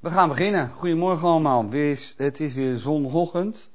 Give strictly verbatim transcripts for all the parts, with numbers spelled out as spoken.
We gaan beginnen. Goedemorgen allemaal. Wees, het is weer zondagochtend.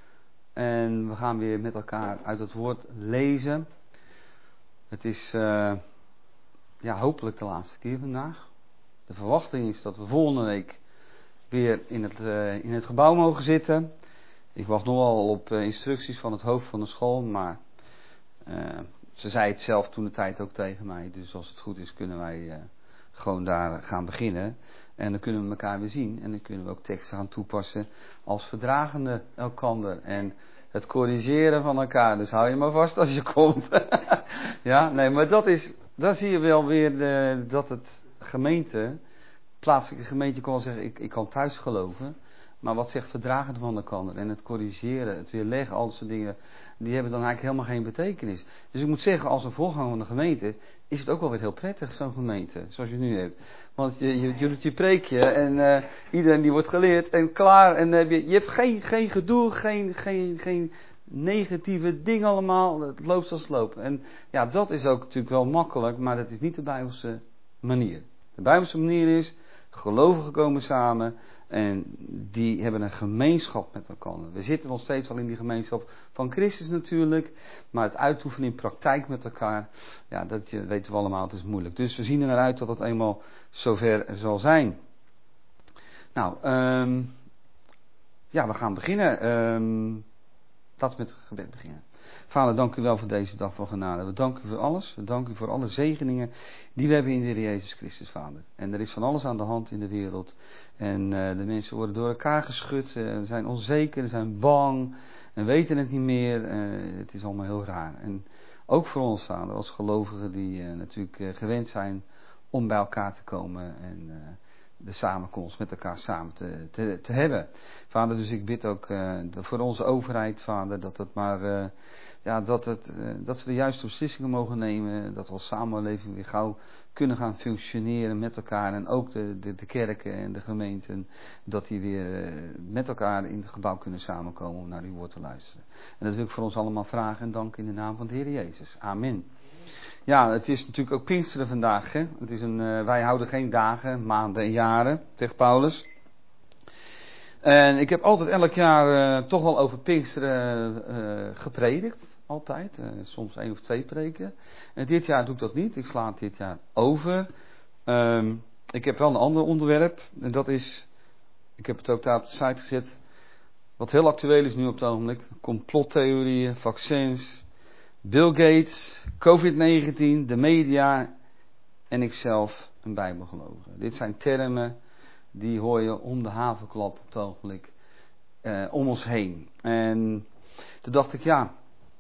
En we gaan weer met elkaar uit het woord lezen. Het is uh, ja, hopelijk de laatste keer vandaag. De verwachting is dat we volgende week weer in het, uh, in het gebouw mogen zitten. Ik wacht nogal op uh, instructies van het hoofd van de school. Maar uh, ze zei het zelf toen de tijd ook tegen mij. Dus als het goed is kunnen wij uh, gewoon daar gaan beginnen. En dan kunnen we elkaar weer zien. En dan kunnen we ook teksten gaan toepassen als verdragende elkander. En het corrigeren van elkaar. Dus hou je maar vast als je komt. Ja, nee, maar dat is, daar zie je wel weer de, dat het gemeente, plaatselijke gemeente, kan wel zeggen, ik, ik kan thuis geloven. Maar wat zegt verdragen van elkaar en het corrigeren, het weerleggen, al dat soort dingen, die hebben dan eigenlijk helemaal geen betekenis. Dus ik moet zeggen, als een voorganger van de gemeente, is het ook wel weer heel prettig, zo'n gemeente, zoals je nu hebt. Want je, je, je doet je preekje en uh, iedereen die wordt geleerd en klaar. En uh, je, je hebt geen, geen gedoe, geen, geen, geen negatieve dingen allemaal. Het loopt zoals het loopt. En ja, dat is ook natuurlijk wel makkelijk, maar dat is niet de Bijbelse manier. De Bijbelse manier is, gelovigen komen samen en die hebben een gemeenschap met elkaar. We zitten nog steeds al in die gemeenschap van Christus natuurlijk, maar het uitoefenen in praktijk met elkaar, ja, dat weten we allemaal, het is moeilijk. Dus we zien er naar uit dat het eenmaal zover zal zijn. Nou, um, ja, we gaan beginnen. Um, laten we met het gebed beginnen. Vader, dank u wel voor deze dag van genade. We danken u voor alles. We danken u voor alle zegeningen die we hebben in de Heer Jezus Christus, Vader. En er is van alles aan de hand in de wereld. En uh, de mensen worden door elkaar geschud. Uh, zijn onzeker, zijn bang. En weten het niet meer. Uh, het is allemaal heel raar. En ook voor ons, Vader, als gelovigen die uh, natuurlijk uh, gewend zijn om bij elkaar te komen. En uh, de samenkomst met elkaar samen te, te, te hebben. Vader, dus ik bid ook uh, voor onze overheid, Vader, dat het maar... Uh, Ja, dat, het, dat ze de juiste beslissingen mogen nemen. Dat we als samenleving weer gauw kunnen gaan functioneren met elkaar. En ook de, de, de kerken en de gemeenten. Dat die weer met elkaar in het gebouw kunnen samenkomen om naar uw woord te luisteren. En dat wil ik voor ons allemaal vragen en danken in de naam van de Heer Jezus. Amen. Ja, het is natuurlijk ook Pinksteren vandaag. Hè? Het is een, uh, wij houden geen dagen, maanden en jaren, zegt Paulus. En ik heb altijd elk jaar uh, toch wel over Pinksteren uh, gepredikt. Altijd, uh, soms één of twee preken. En dit jaar doe ik dat niet. Ik sla het dit jaar over. Um, ik heb wel een ander onderwerp. En dat is, ik heb het ook daar op de site gezet. Wat heel actueel is nu op het ogenblik. Complottheorieën, vaccins, Bill Gates, covid negentien, de media en ikzelf een bijbelgelovige. Dit zijn termen die hoor je om de havenklap op het ogenblik uh, om ons heen. En toen dacht ik, ja,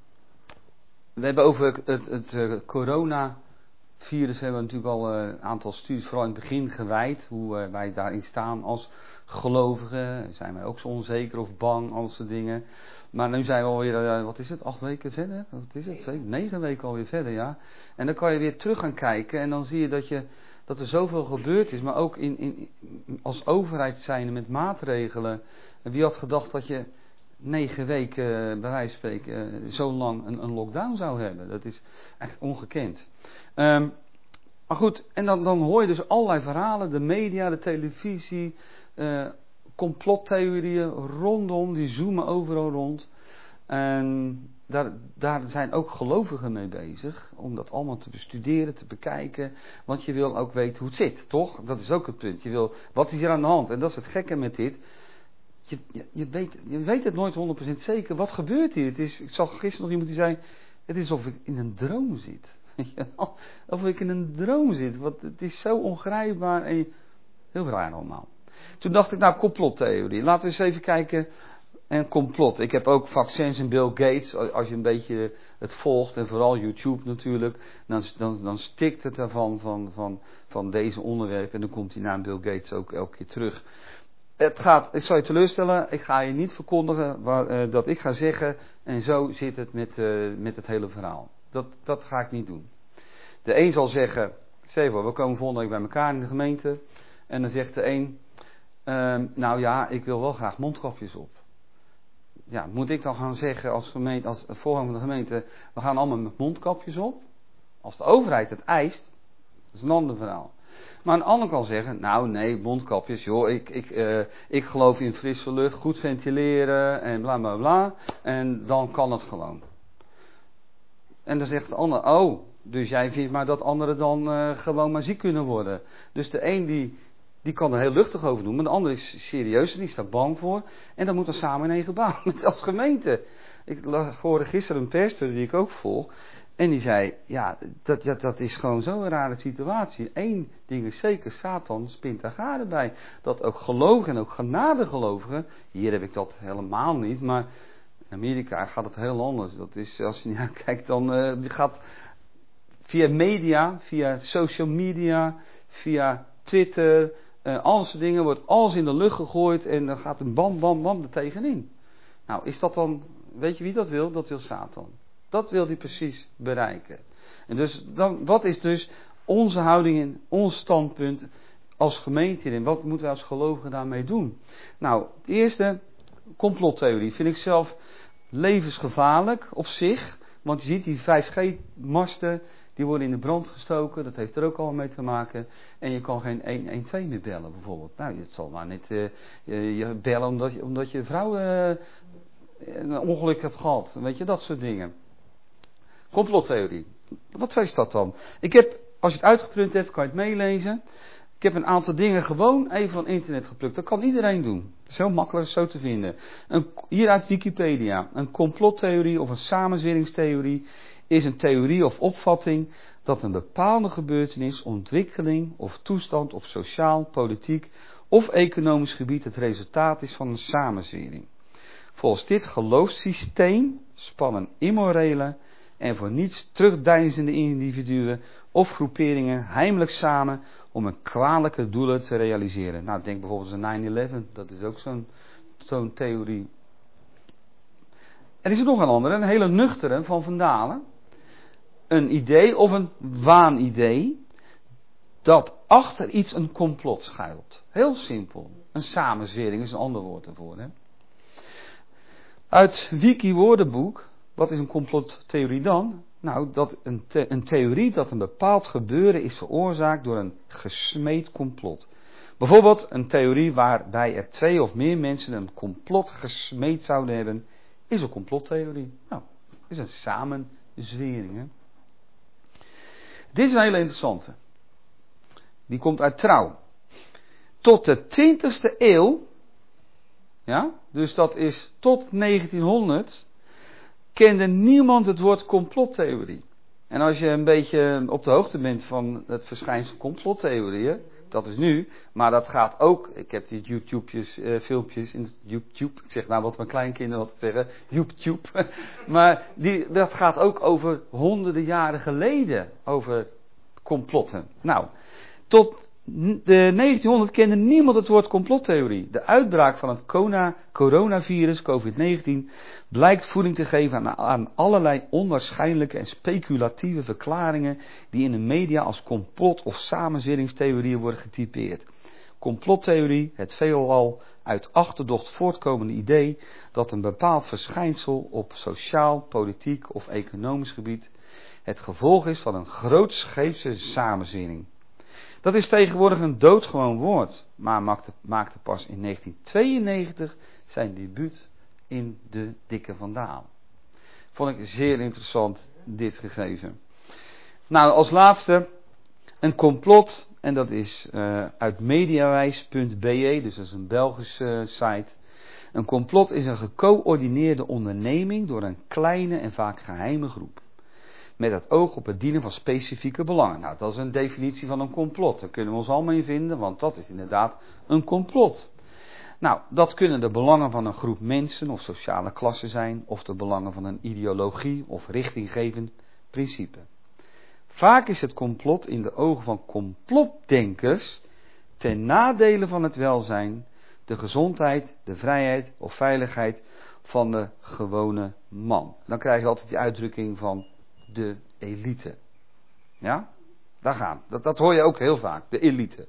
we hebben over het, het, het uh, coronavirus hebben we natuurlijk al uh, een aantal studies, vooral in het begin gewijd, hoe uh, wij daarin staan als gelovigen. Zijn wij ook zo onzeker of bang, al dat soort dingen. Maar nu zijn we alweer, uh, wat is het, acht weken verder? Wat is het? Zeker, negen weken alweer verder, ja. En dan kan je weer terug gaan kijken en dan zie je dat je dat er zoveel gebeurd is, maar ook in, in, als overheid zijnde met maatregelen. Wie had gedacht dat je negen weken, bij wijze van spreken, zo lang een, een lockdown zou hebben? Dat is echt ongekend. Um, maar goed, en dan, dan hoor je dus allerlei verhalen, de media, de televisie, uh, complottheorieën rondom, die zoomen overal rond. En daar, daar zijn ook gelovigen mee bezig, om dat allemaal te bestuderen, te bekijken. Want je wil ook weten hoe het zit, toch? Dat is ook het punt. Je wil, wat is hier aan de hand? En dat is het gekke met dit. Je, je, je, weet, je weet het nooit honderd procent zeker. Wat gebeurt hier? Het is, ik zag gisteren nog iemand die zei, het is alsof ik in een droom zit. Of ik in een droom zit. Want het is zo ongrijpbaar en heel raar allemaal. Toen dacht ik, nou, complottheorie. Laten we eens even kijken. En complot. Ik heb ook vaccins en Bill Gates. Als je een beetje het volgt, en vooral YouTube natuurlijk, dan, dan, dan stikt het ervan van, van, van deze onderwerpen. En dan komt die naam Bill Gates ook elke keer terug. Het gaat, ik zal je teleurstellen, ik ga je niet verkondigen waar, uh, dat ik ga zeggen, en zo zit het met, uh, met het hele verhaal. Dat, dat ga ik niet doen. De een zal zeggen, stel je voor, we komen volgende week bij elkaar in de gemeente. En dan zegt de een, uh, nou ja, ik wil wel graag mondkapjes op. Ja, moet ik dan gaan zeggen als, gemeente, als voorganger van de gemeente, we gaan allemaal met mondkapjes op? Als de overheid het eist, dat is een ander verhaal. Maar een ander kan zeggen, nou nee, mondkapjes, joh, ik, ik, uh, ik geloof in frisse lucht, goed ventileren en bla bla bla. En dan kan het gewoon. En dan zegt de ander, oh, dus jij vindt maar dat anderen dan uh, gewoon maar ziek kunnen worden. Dus de een die, die kan er heel luchtig over doen, maar de ander is serieus en die staat bang voor. En dan moet er samen in één gebouw, als gemeente. Ik hoorde gisteren een pastor die ik ook volg. En die zei, ja dat, dat, dat is gewoon zo'n rare situatie. Eén ding is zeker, Satan spint daar garen bij. Dat ook gelovigen en ook genadegelovigen, hier heb ik dat helemaal niet, maar in Amerika gaat het heel anders. Dat is, als je naar kijkt, dan uh, gaat via media, via social media, via Twitter, uh, al soort dingen, wordt alles in de lucht gegooid en dan gaat een bam, bam, bam er tegenin. Nou, is dat dan, weet je wie dat wil? Dat wil Satan. Dat wil hij precies bereiken. En dus, dan, wat is dus onze houding in, ons standpunt als gemeente hierin? Wat moeten wij als gelovigen daarmee doen? Nou, het eerste, complottheorie, vind ik zelf levensgevaarlijk op zich. Want je ziet die vijf G masten, die worden in de brand gestoken. Dat heeft er ook al mee te maken. En je kan geen honderdtwaalf meer bellen bijvoorbeeld. Nou, het zal maar niet uh, je, je bellen omdat je, omdat je vrouw uh, een ongeluk hebt gehad. Weet je, dat soort dingen. Complottheorie. Wat is dat dan? Ik heb, als je het uitgeprint hebt, kan je het meelezen. Ik heb een aantal dingen gewoon even van internet geplukt. Dat kan iedereen doen. Het is heel makkelijk zo te vinden. Een, hier uit Wikipedia. Een complottheorie of een samenzweringstheorie is een theorie of opvatting dat een bepaalde gebeurtenis, ontwikkeling of toestand op sociaal, politiek of economisch gebied het resultaat is van een samenzwering. Volgens dit geloofssysteem spannen immorele en voor niets terugdeinzende individuen of groeperingen heimelijk samen om een kwalijke doelen te realiseren. Nou, denk bijvoorbeeld aan nine eleven, dat is ook zo'n, zo'n theorie. Er is er nog een andere, een hele nuchtere van Van Dalen. Een idee of een waanidee dat achter iets een complot schuilt. Heel simpel. Een samenzwering is een ander woord ervoor. Hè? Uit Wiki woordenboek, wat is een complottheorie dan? Nou, dat een, the- een theorie dat een bepaald gebeuren is veroorzaakt door een gesmeed complot. Bijvoorbeeld een theorie waarbij er twee of meer mensen een complot gesmeed zouden hebben, is een complottheorie. Nou, is een samenzwering. Hè? Dit is een hele interessante. Die komt uit Trouw. Tot de twintigste eeuw, ja, dus dat is tot negentienhonderd, kende niemand het woord complottheorie. En als je een beetje op de hoogte bent van het verschijnsel complottheorieën, dat is nu, maar dat gaat ook, ik heb die YouTube's, uh, filmpjes in YouTube, ik zeg nou wat mijn kleinkinderen altijd zeggen, YouTube, maar die, dat gaat ook over honderden jaren geleden, over complotten. Nou, tot de negentienhonderd kende niemand het woord complottheorie. De uitbraak van het coronavirus, covid negentien, blijkt voeding te geven aan, aan allerlei onwaarschijnlijke en speculatieve verklaringen die in de media als complot- of samenzweringstheorieën worden getypeerd. Complottheorie, het veelal uit achterdocht voortkomende idee dat een bepaald verschijnsel op sociaal, politiek of economisch gebied het gevolg is van een grootscheepse samenzwering. Dat is tegenwoordig een doodgewoon woord, maar maakte, maakte pas in negentien tweeënnegentig zijn debuut in de Dikke Van Dalen. Vond ik zeer interessant, dit gegeven. Nou, als laatste een complot, en dat is uh, uit mediawijs punt b e, dus dat is een Belgische uh, site. Een complot is een gecoördineerde onderneming door een kleine en vaak geheime groep. Met het oog op het dienen van specifieke belangen. Nou, dat is een definitie van een complot. Daar kunnen we ons allemaal in vinden, want dat is inderdaad een complot. Nou, dat kunnen de belangen van een groep mensen of sociale klassen zijn, of de belangen van een ideologie of richtinggevend principe. Vaak is het complot in de ogen van complotdenkers ten nadele van het welzijn, de gezondheid, de vrijheid of veiligheid van de gewone man. Dan krijg je altijd die uitdrukking van de elite. Ja, daar gaan. Dat, dat hoor je ook heel vaak, de elite.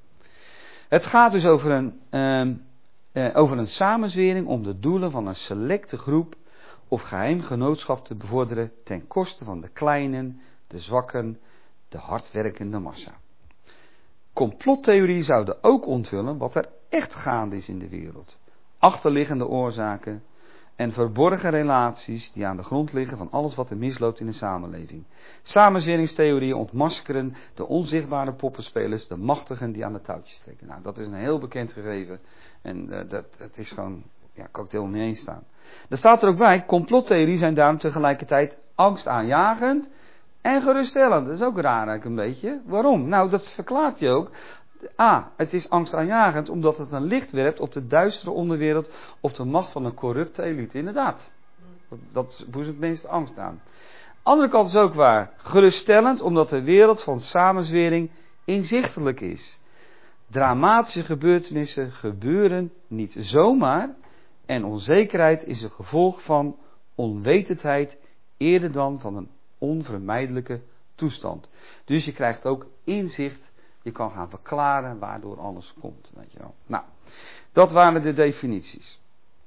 Het gaat dus over een, um, uh, over een samenzwering om de doelen van een selecte groep of geheim genootschap te bevorderen ten koste van de kleinen, de zwakken, de hardwerkende massa. Complottheorieën zouden ook onthullen wat er echt gaande is in de wereld. Achterliggende oorzaken en verborgen relaties die aan de grond liggen van alles wat er misloopt in de samenleving. Samenzweringstheorieën ontmaskeren de onzichtbare poppenspelers, de machtigen die aan de touwtjes trekken. Nou, dat is een heel bekend gegeven en uh, dat, dat is gewoon, ja, kan ik het helemaal mee eens staan. Er staat er ook bij, complottheorieën zijn daarom tegelijkertijd angstaanjagend en geruststellend. Dat is ook raar eigenlijk een beetje. Waarom? Nou, dat verklaart hij ook. A, het is angstaanjagend omdat het een licht werpt op de duistere onderwereld, op de macht van een corrupte elite. Inderdaad. Dat, dat boezemt het meeste angst aan. Andere kant is ook waar. Geruststellend omdat de wereld van samenzwering inzichtelijk is. Dramatische gebeurtenissen gebeuren niet zomaar en onzekerheid is een gevolg van onwetendheid eerder dan van een onvermijdelijke toestand. Dus je krijgt ook inzicht. Je kan gaan verklaren waardoor alles komt. Weet je wel. Nou, dat waren de definities.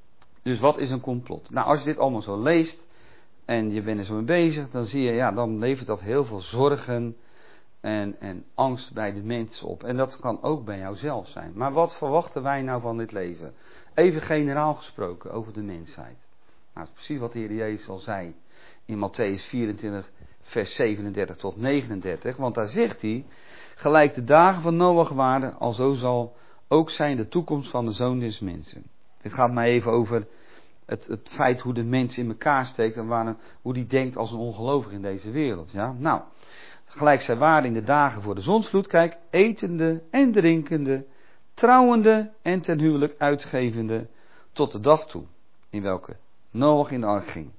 Dus wat is een complot? Nou, als je dit allemaal zo leest en je bent er zo mee bezig, dan zie je, ja, dan levert dat heel veel zorgen en, en angst bij de mensen op. En dat kan ook bij jouzelf zijn. Maar wat verwachten wij nou van dit leven? Even generaal gesproken over de mensheid. Nou, dat is precies wat de Heer Jezus al zei in Mattheüs vierentwintig, vers zevenendertig tot negenendertig. Want daar zegt hij, gelijk de dagen van Noach waren, alzo zal ook zijn de toekomst van de Zoon des Mensen. Dit gaat mij even over het, het feit hoe de mens in elkaar steekt en waar, hoe die denkt als een ongelovige in deze wereld. Ja? Nou, gelijk zij waren in de dagen voor de zonsvloed, kijk, etende en drinkende, trouwende en ten huwelijk uitgevende, tot de dag toe, in welke Noach in de ark ging.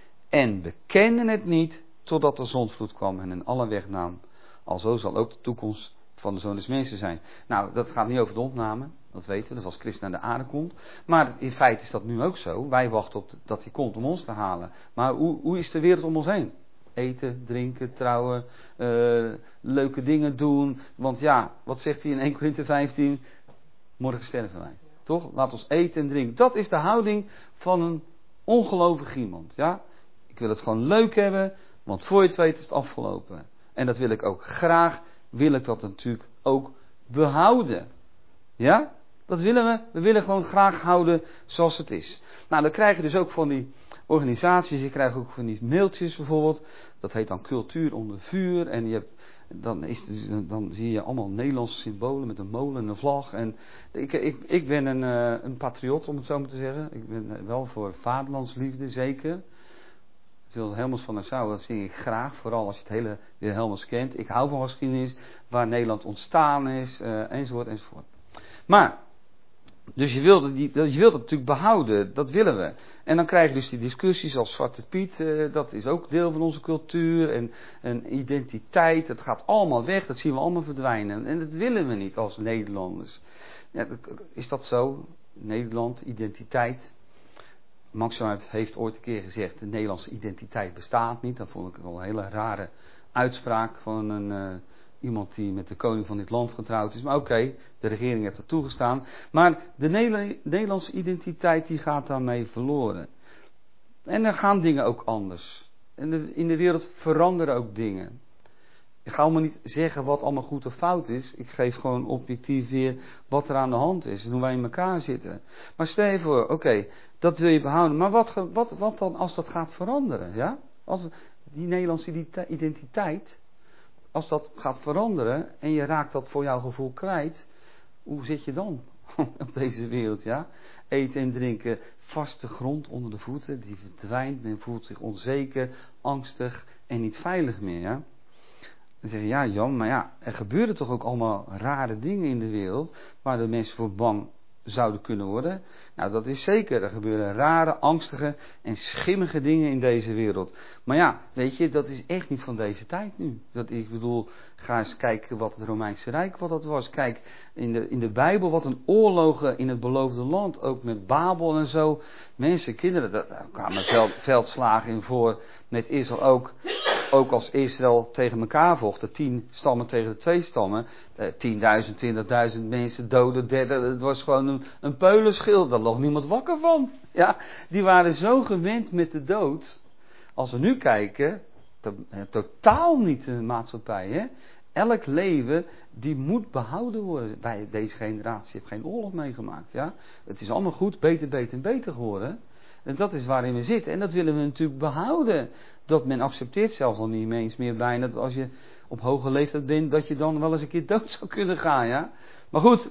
En bekenden het niet, totdat de zonsvloed kwam en hen allen wegnam. Alzo zal ook de toekomst van de Zoon des Mensen zijn. Nou, dat gaat niet over de ontname, dat weten we, dat is als Christus naar de aarde komt. Maar in feite is dat nu ook zo. Wij wachten op dat hij komt om ons te halen. Maar hoe, hoe is de wereld om ons heen? Eten, drinken, trouwen, uh, leuke dingen doen. Want ja, wat zegt hij in Eerste Korinthe vijftien? Morgen sterven wij. Toch? Laat ons eten en drinken. Dat is de houding van een ongelovig iemand. Ja? Ik wil het gewoon leuk hebben, want voor je het weet is het afgelopen. En dat wil ik ook graag, wil ik dat natuurlijk ook behouden. Ja? Dat willen we. We willen gewoon graag houden zoals het is. Nou, dan krijg je dus ook van die organisaties, je krijgt ook van die mailtjes bijvoorbeeld. Dat heet dan Cultuur onder vuur. En je hebt, dan, is, dan zie je allemaal Nederlandse symbolen met een molen en een vlag. En ik, ik, ik ben een, een patriot, om het zo maar te zeggen. Ik ben wel voor vaderlandsliefde, zeker. Wilhelmus van Nassau, dat zing ik graag, vooral als je het hele Wilhelmus kent. Ik hou van geschiedenis, waar Nederland ontstaan is, uh, enzovoort, enzovoort. Maar, dus je wilt, het, je wilt het natuurlijk behouden, dat willen we. En dan krijg je dus die discussies als Zwarte Piet, uh, dat is ook deel van onze cultuur en, en identiteit, het gaat allemaal weg, dat zien we allemaal verdwijnen. En dat willen we niet als Nederlanders. Ja, is dat zo? Nederland, identiteit. Max heeft ooit een keer gezegd, de Nederlandse identiteit bestaat niet. Dat vond ik wel een hele rare uitspraak van een, uh, iemand die met de koning van dit land getrouwd is. Maar oké, okay, de regering heeft dat toegestaan. Maar de Nederla- Nederlandse identiteit die gaat daarmee verloren. En dan gaan dingen ook anders. En de, in de wereld veranderen ook dingen. Ik ga allemaal niet zeggen wat allemaal goed of fout is. Ik geef gewoon objectief weer wat er aan de hand is en hoe wij in elkaar zitten. Maar stel je voor, oké, okay, dat wil je behouden. Maar wat, wat, wat dan als dat gaat veranderen? Ja? Als die Nederlandse identiteit, als dat gaat veranderen en je raakt dat voor jouw gevoel kwijt, hoe zit je dan op deze wereld? Ja? Eten en drinken, vaste grond onder de voeten, die verdwijnt. Men voelt zich onzeker, angstig en niet veilig meer. Ja? Dan zeg je, ja Jan, maar ja, er gebeuren toch ook allemaal rare dingen in de wereld, waar de mensen voor bang zouden kunnen worden. Nou, dat is zeker. Er gebeuren rare, angstige en schimmige dingen in deze wereld. Maar ja, weet je, dat is echt niet van deze tijd nu. Dat, ik bedoel, ga eens kijken wat het Romeinse Rijk, wat dat was. Kijk, in de, in de Bijbel, wat een oorlogen in het beloofde land, ook met Babel en zo. Mensen, kinderen, daar kwamen veld, veldslagen in voor, met Israël ook. Ook als Israël tegen elkaar vocht, de tien stammen tegen de twee stammen, tienduizend, twintigduizend mensen doden, derde, het was gewoon een, een peulenschild, daar lag niemand wakker van. Ja, die waren zo gewend met de dood. Als we nu kijken, to, totaal niet de maatschappij, hè. elk leven, die moet behouden worden. Bij deze generatie heeft geen oorlog meegemaakt. Ja? Het is allemaal goed, beter, beter en beter geworden. En dat is waarin we zitten. En dat willen we natuurlijk behouden. Dat men accepteert zelfs al niet eens meer bijna dat als je op hoge leeftijd bent, dat je dan wel eens een keer dood zou kunnen gaan. Ja? Maar goed.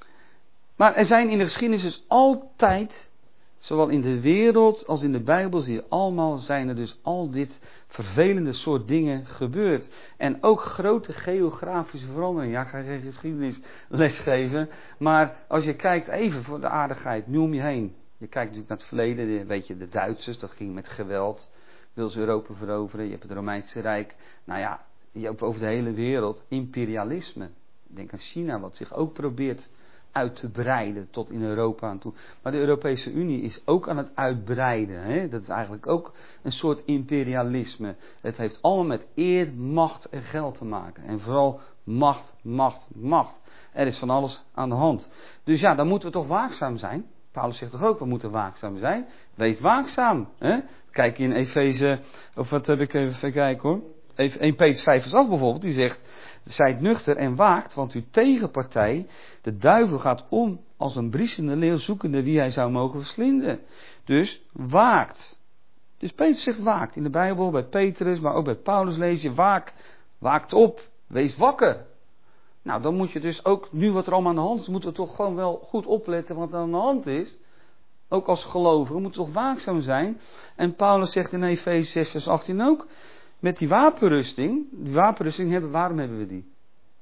Maar er zijn in de geschiedenis dus altijd, zowel in de wereld als in de Bijbel, zie je allemaal, zijn er dus al dit vervelende soort dingen gebeurd. En ook grote geografische veranderingen. Ja, ik ga geen geschiedenisles geven. Maar als je kijkt even voor de aardigheid, nu om je heen. Je kijkt natuurlijk naar het verleden, weet je, de Duitsers, dat ging met geweld. Wil ze Europa veroveren, je hebt het Romeinse Rijk. Nou ja, je hebt over de hele wereld imperialisme. Denk aan China, wat zich ook probeert uit te breiden tot in Europa aan toe. Maar de Europese Unie is ook aan het uitbreiden. Hè? Dat is eigenlijk ook een soort imperialisme. Het heeft allemaal met eer, macht en geld te maken. En vooral macht, macht, macht. Er is van alles aan de hand. Dus ja, dan moeten we toch waakzaam zijn. Paulus zegt toch ook, we moeten waakzaam zijn. Wees waakzaam. Hè? Kijk in Efeze, of wat heb ik even kijken hoor. Eerste Petrus vijf vers acht bijvoorbeeld, die zegt: zijt nuchter en waakt, want uw tegenpartij, de duivel, gaat om als een briesende leeuw zoekende wie hij zou mogen verslinden. Dus waakt. Dus Petrus zegt waakt. In de Bijbel, bij Petrus, maar ook bij Paulus lees je waak. Waakt op. Wees wakker. Nou, dan moet je dus ook, nu wat er allemaal aan de hand is, moeten we toch gewoon wel goed opletten wat er aan de hand is. Ook als gelovigen moeten we toch waakzaam zijn. En Paulus zegt in Efeze zes vers achttien ook: met die wapenrusting, die wapenrusting hebben, waarom hebben we die?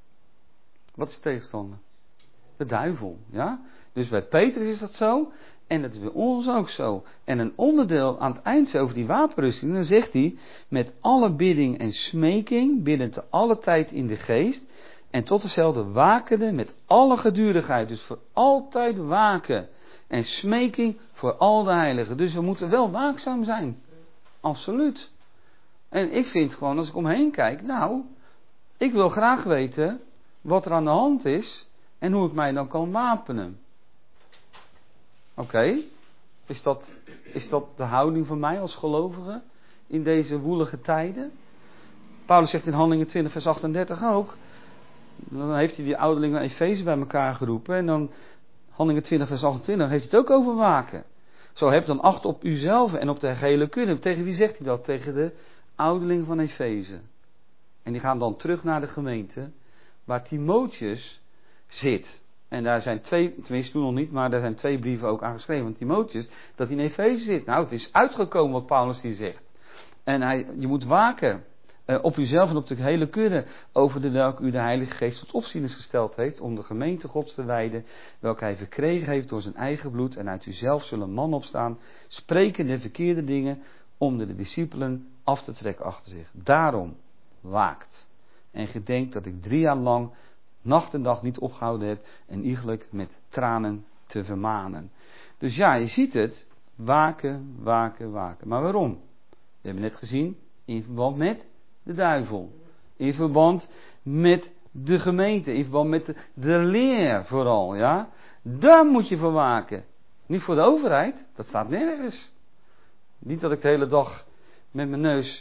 Wat is de tegenstander? De duivel, ja? Dus bij Petrus is dat zo, en dat is bij ons ook zo. En een onderdeel aan het eind over die wapenrusting, dan zegt hij: met alle bidding en smeking, bidden te alle tijd in de geest, en tot dezelfde wakende met alle gedurigheid. Dus voor altijd waken. En smeking voor al de heiligen. Dus we moeten wel waakzaam zijn. Absoluut. En ik vind gewoon, als ik omheen kijk, nou, ik wil graag weten wat er aan de hand is en hoe ik mij dan kan wapenen. Oké, okay. is, dat, is dat de houding van mij als gelovige in deze woelige tijden? Paulus zegt in Handelingen twintig vers achtendertig ook, dan heeft hij die ouderlingen van Efeze bij elkaar geroepen en dan Handelingen twintig vers achtentwintig heeft hij het ook over waken. Zo heb dan acht op uzelf en op de gehele kudde. Tegen wie zegt hij dat? Tegen de ouderling van Efeze. En die gaan dan terug naar de gemeente waar Timotheus zit. En daar zijn twee, tenminste toen nog niet, maar daar zijn twee brieven ook aan geschreven van Timotheus, dat hij in Efeze zit. Nou, het is uitgekomen wat Paulus hier zegt. En hij, je moet waken uh, op uzelf en op de hele kudde, over de welke u de Heilige Geest tot opzieners gesteld heeft, om de gemeente Gods te wijden, welke hij verkregen heeft door zijn eigen bloed, en uit uzelf zullen man opstaan, sprekende verkeerde dingen, om de discipelen af te trekken achter zich. Daarom waakt. En gedenkt dat ik drie jaar lang nacht en dag niet opgehouden heb en iegelijk met tranen te vermanen. Dus ja, je ziet het. Waken, waken, waken. Maar waarom? We hebben net gezien, in verband met de duivel. In verband met de gemeente. In verband met de, de leer vooral, ja. Daar moet je voor waken. Niet voor de overheid. Dat staat nergens. Niet dat ik de hele dag met mijn neus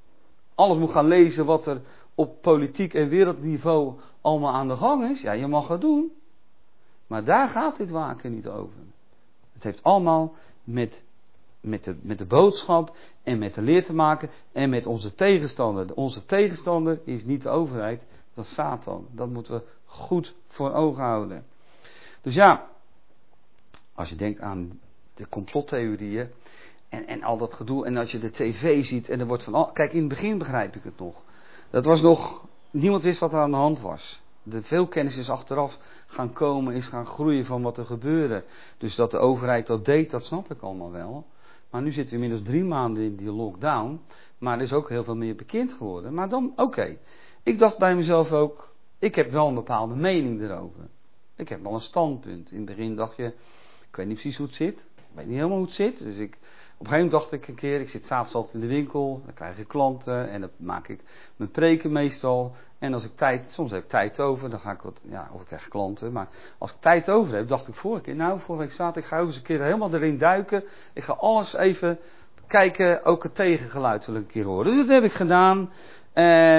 alles moet gaan lezen wat er op politiek en wereldniveau allemaal aan de gang is. Ja, je mag het doen. Maar daar gaat dit waken niet over. Het heeft allemaal met, met, de, met de boodschap en met de leer te maken en met onze tegenstander. Onze tegenstander is niet de overheid, dat is Satan. Dat moeten we goed voor ogen houden. Dus ja, als je denkt aan de complottheorieën en, en al dat gedoe, en als je de tv ziet en er wordt van al... Kijk, in het begin begrijp ik het nog. Dat was nog... Niemand wist wat er aan de hand was. De veel kennis is achteraf gaan komen, is gaan groeien van wat er gebeurde. Dus dat de overheid dat deed, dat snap ik allemaal wel. Maar nu zitten we inmiddels drie maanden in die lockdown. Maar er is ook heel veel meer bekend geworden. Maar dan, oké. Okay. Ik dacht bij mezelf ook, ik heb wel een bepaalde mening erover. Ik heb wel een standpunt. In het begin dacht je, ik weet niet precies hoe het zit. Ik weet niet helemaal hoe het zit. Dus ik... Op een gegeven moment dacht ik een keer, ik zit s'avonds altijd in de winkel, dan krijg ik klanten en dan maak ik mijn preken meestal. En als ik tijd, soms heb ik tijd over, dan ga ik wat, ja, of ik krijg klanten. Maar als ik tijd over heb, dacht ik vorige keer, nou, vorige week zaterdag, ik ga ook eens een keer helemaal erin duiken. Ik ga alles even kijken, ook het tegengeluid wil ik een keer horen. Dus dat heb ik gedaan. En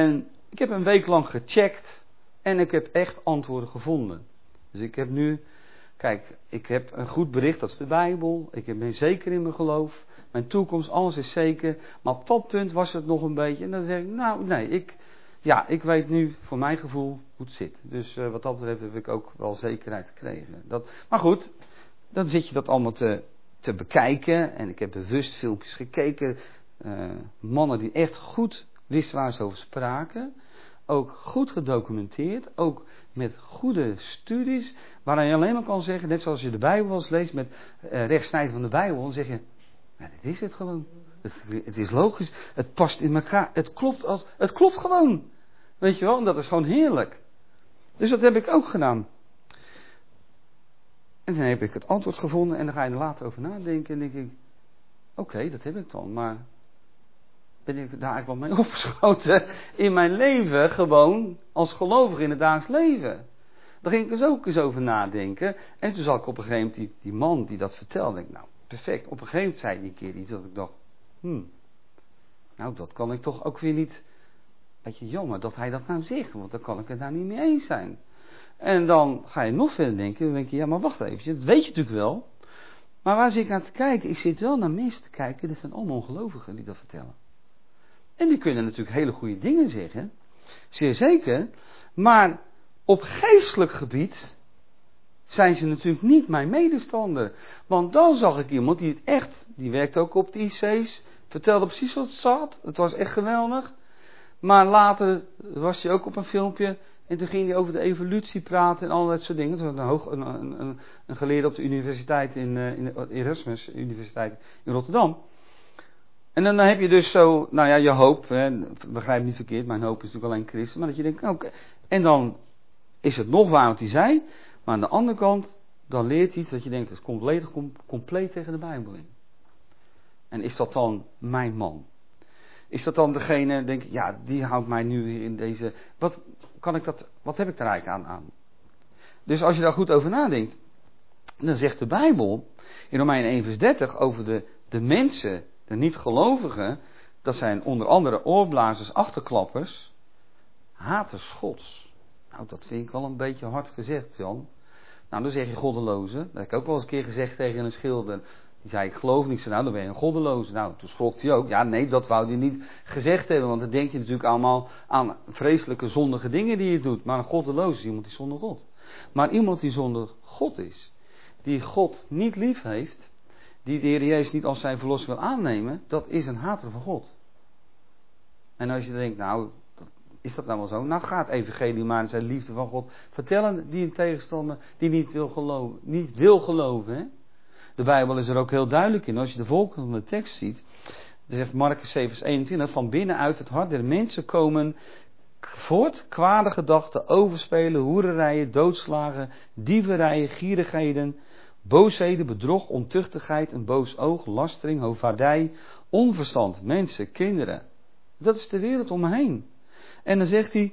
Ik heb een week lang gecheckt en ik heb echt antwoorden gevonden. Dus ik heb nu, kijk, ik heb een goed bericht, dat is de Bijbel. Ik ben zeker in mijn geloof. Mijn toekomst, alles is zeker. Maar op dat punt was het nog een beetje. En dan zeg ik, nou nee, ik, ja, ik weet nu voor mijn gevoel hoe het zit. Dus uh, wat dat betreft heb ik ook wel zekerheid gekregen. Dat, maar goed, dan zit je dat allemaal te, te bekijken. En ik heb bewust filmpjes gekeken. Uh, mannen die echt goed wisten waar ze over spraken. Ook goed gedocumenteerd. Ook met goede studies. Waarin je alleen maar kan zeggen, net zoals je de Bijbel wel eens leest met uh, rechtsnijden van de Bijbel. Dan zeg je, ja, dit is het gewoon. Het, het is logisch. Het past in elkaar. Het klopt, als, het klopt gewoon. Weet je wel, en dat is gewoon heerlijk. Dus dat heb ik ook gedaan. En dan heb ik het antwoord gevonden en dan ga je er later over nadenken. En denk ik, oké, okay, dat heb ik dan. Maar ben ik daar eigenlijk wel mee opgeschoten in mijn leven, gewoon als gelovige in het dagelijks leven. Daar ging ik dus ook eens over nadenken. En toen zag ik op een gegeven moment die, die man die dat vertelde. Denk ik, nou, perfect. Op een gegeven moment zei hij een keer iets dat ik dacht, hmm, nou, dat kan ik toch ook weer niet. Weet je, jammer dat hij dat nou zegt, want dan kan ik het daar niet mee eens zijn. En dan ga je nog verder denken, dan denk je, ja, maar wacht even, dat weet je natuurlijk wel. Maar waar zit ik aan te kijken? Ik zit wel naar mensen te kijken, dit zijn allemaal ongelovigen die dat vertellen. En die kunnen natuurlijk hele goede dingen zeggen, zeer zeker, maar op geestelijk gebied zijn ze natuurlijk niet mijn medestander. Want dan zag ik iemand die het echt, die werkte ook op de I C's, vertelde precies wat het zat, het was echt geweldig. Maar later was hij ook op een filmpje en toen ging hij over de evolutie praten en al dat soort dingen. Het was een, hoog, een, een, een geleerde op de universiteit in, in de Erasmus Universiteit in Rotterdam. En dan heb je dus zo, nou ja, je hoop, hè, begrijp niet verkeerd, mijn hoop is natuurlijk alleen Christus, maar dat je denkt, oké, okay, en dan is het nog waar wat hij zei, maar aan de andere kant, dan leert hij iets dat je denkt, het is compleet, compleet tegen de Bijbel in. En is dat dan mijn man? Is dat dan degene, denk ik, ja, die houdt mij nu weer in deze, wat kan ik dat, wat heb ik daar eigenlijk aan aan? Dus als je daar goed over nadenkt, dan zegt de Bijbel, in Romeinen één vers dertig, over de, de mensen, de niet-gelovigen, dat zijn onder andere oorblazers, achterklappers, haters Gods. Nou, dat vind ik al een beetje hard gezegd, Jan. Nou, dan zeg je goddeloze. Dat heb ik ook wel eens een keer gezegd tegen een schilder. Die zei, ik geloof niet. Nou, dan ben je een goddeloze. Nou, toen schrok hij ook. Ja, nee, dat wou hij niet gezegd hebben. Want dan denk je natuurlijk allemaal aan vreselijke zondige dingen die je doet. Maar een goddeloze is iemand die zonder God. Maar iemand die zonder God is, die God niet lief heeft, die de Heer Jezus niet als zijn verlosser wil aannemen, dat is een hater van God. En als je denkt, nou, is dat nou wel zo? Nou, gaat evangelie maar in zijn liefde van God vertellen die een tegenstander die niet wil geloven. Niet wil geloven, hè? De Bijbel is er ook heel duidelijk in. Als je de volgende tekst ziet, dan zegt Markus zeven vers eenentwintig, van binnenuit het hart der mensen komen voort kwade gedachten, overspelen, hoererijen, doodslagen, dieverijen, gierigheden, boosheden, bedrog, ontuchtigheid, een boos oog, lastering, hovaardij, onverstand, mensen, kinderen. Dat is de wereld om me heen. En dan zegt hij,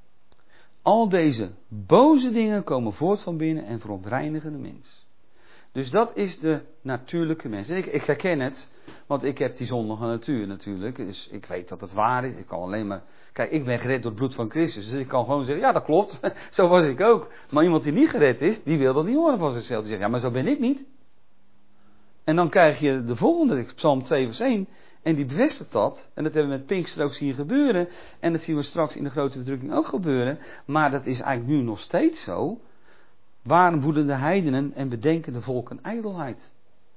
al deze boze dingen komen voort van binnen en verontreinigen de mens. Dus dat is de natuurlijke mens. Ik, ik herken het, want ik heb die zondige natuur natuurlijk. Dus ik weet dat het waar is. Ik kan alleen maar... Kijk, ik ben gered door het bloed van Christus. Dus ik kan gewoon zeggen, ja dat klopt. Zo was ik ook. Maar iemand die niet gered is, die wil dat niet horen van zichzelf. Die zegt, ja maar zo ben ik niet. En dan krijg je de volgende, Psalm twee vers één. En die bevestigt dat. En dat hebben we met Pinkster ook zien gebeuren. En dat zien we straks in de grote verdrukking ook gebeuren. Maar dat is eigenlijk nu nog steeds zo. Waarom woeden de heidenen en bedenken de volken ijdelheid?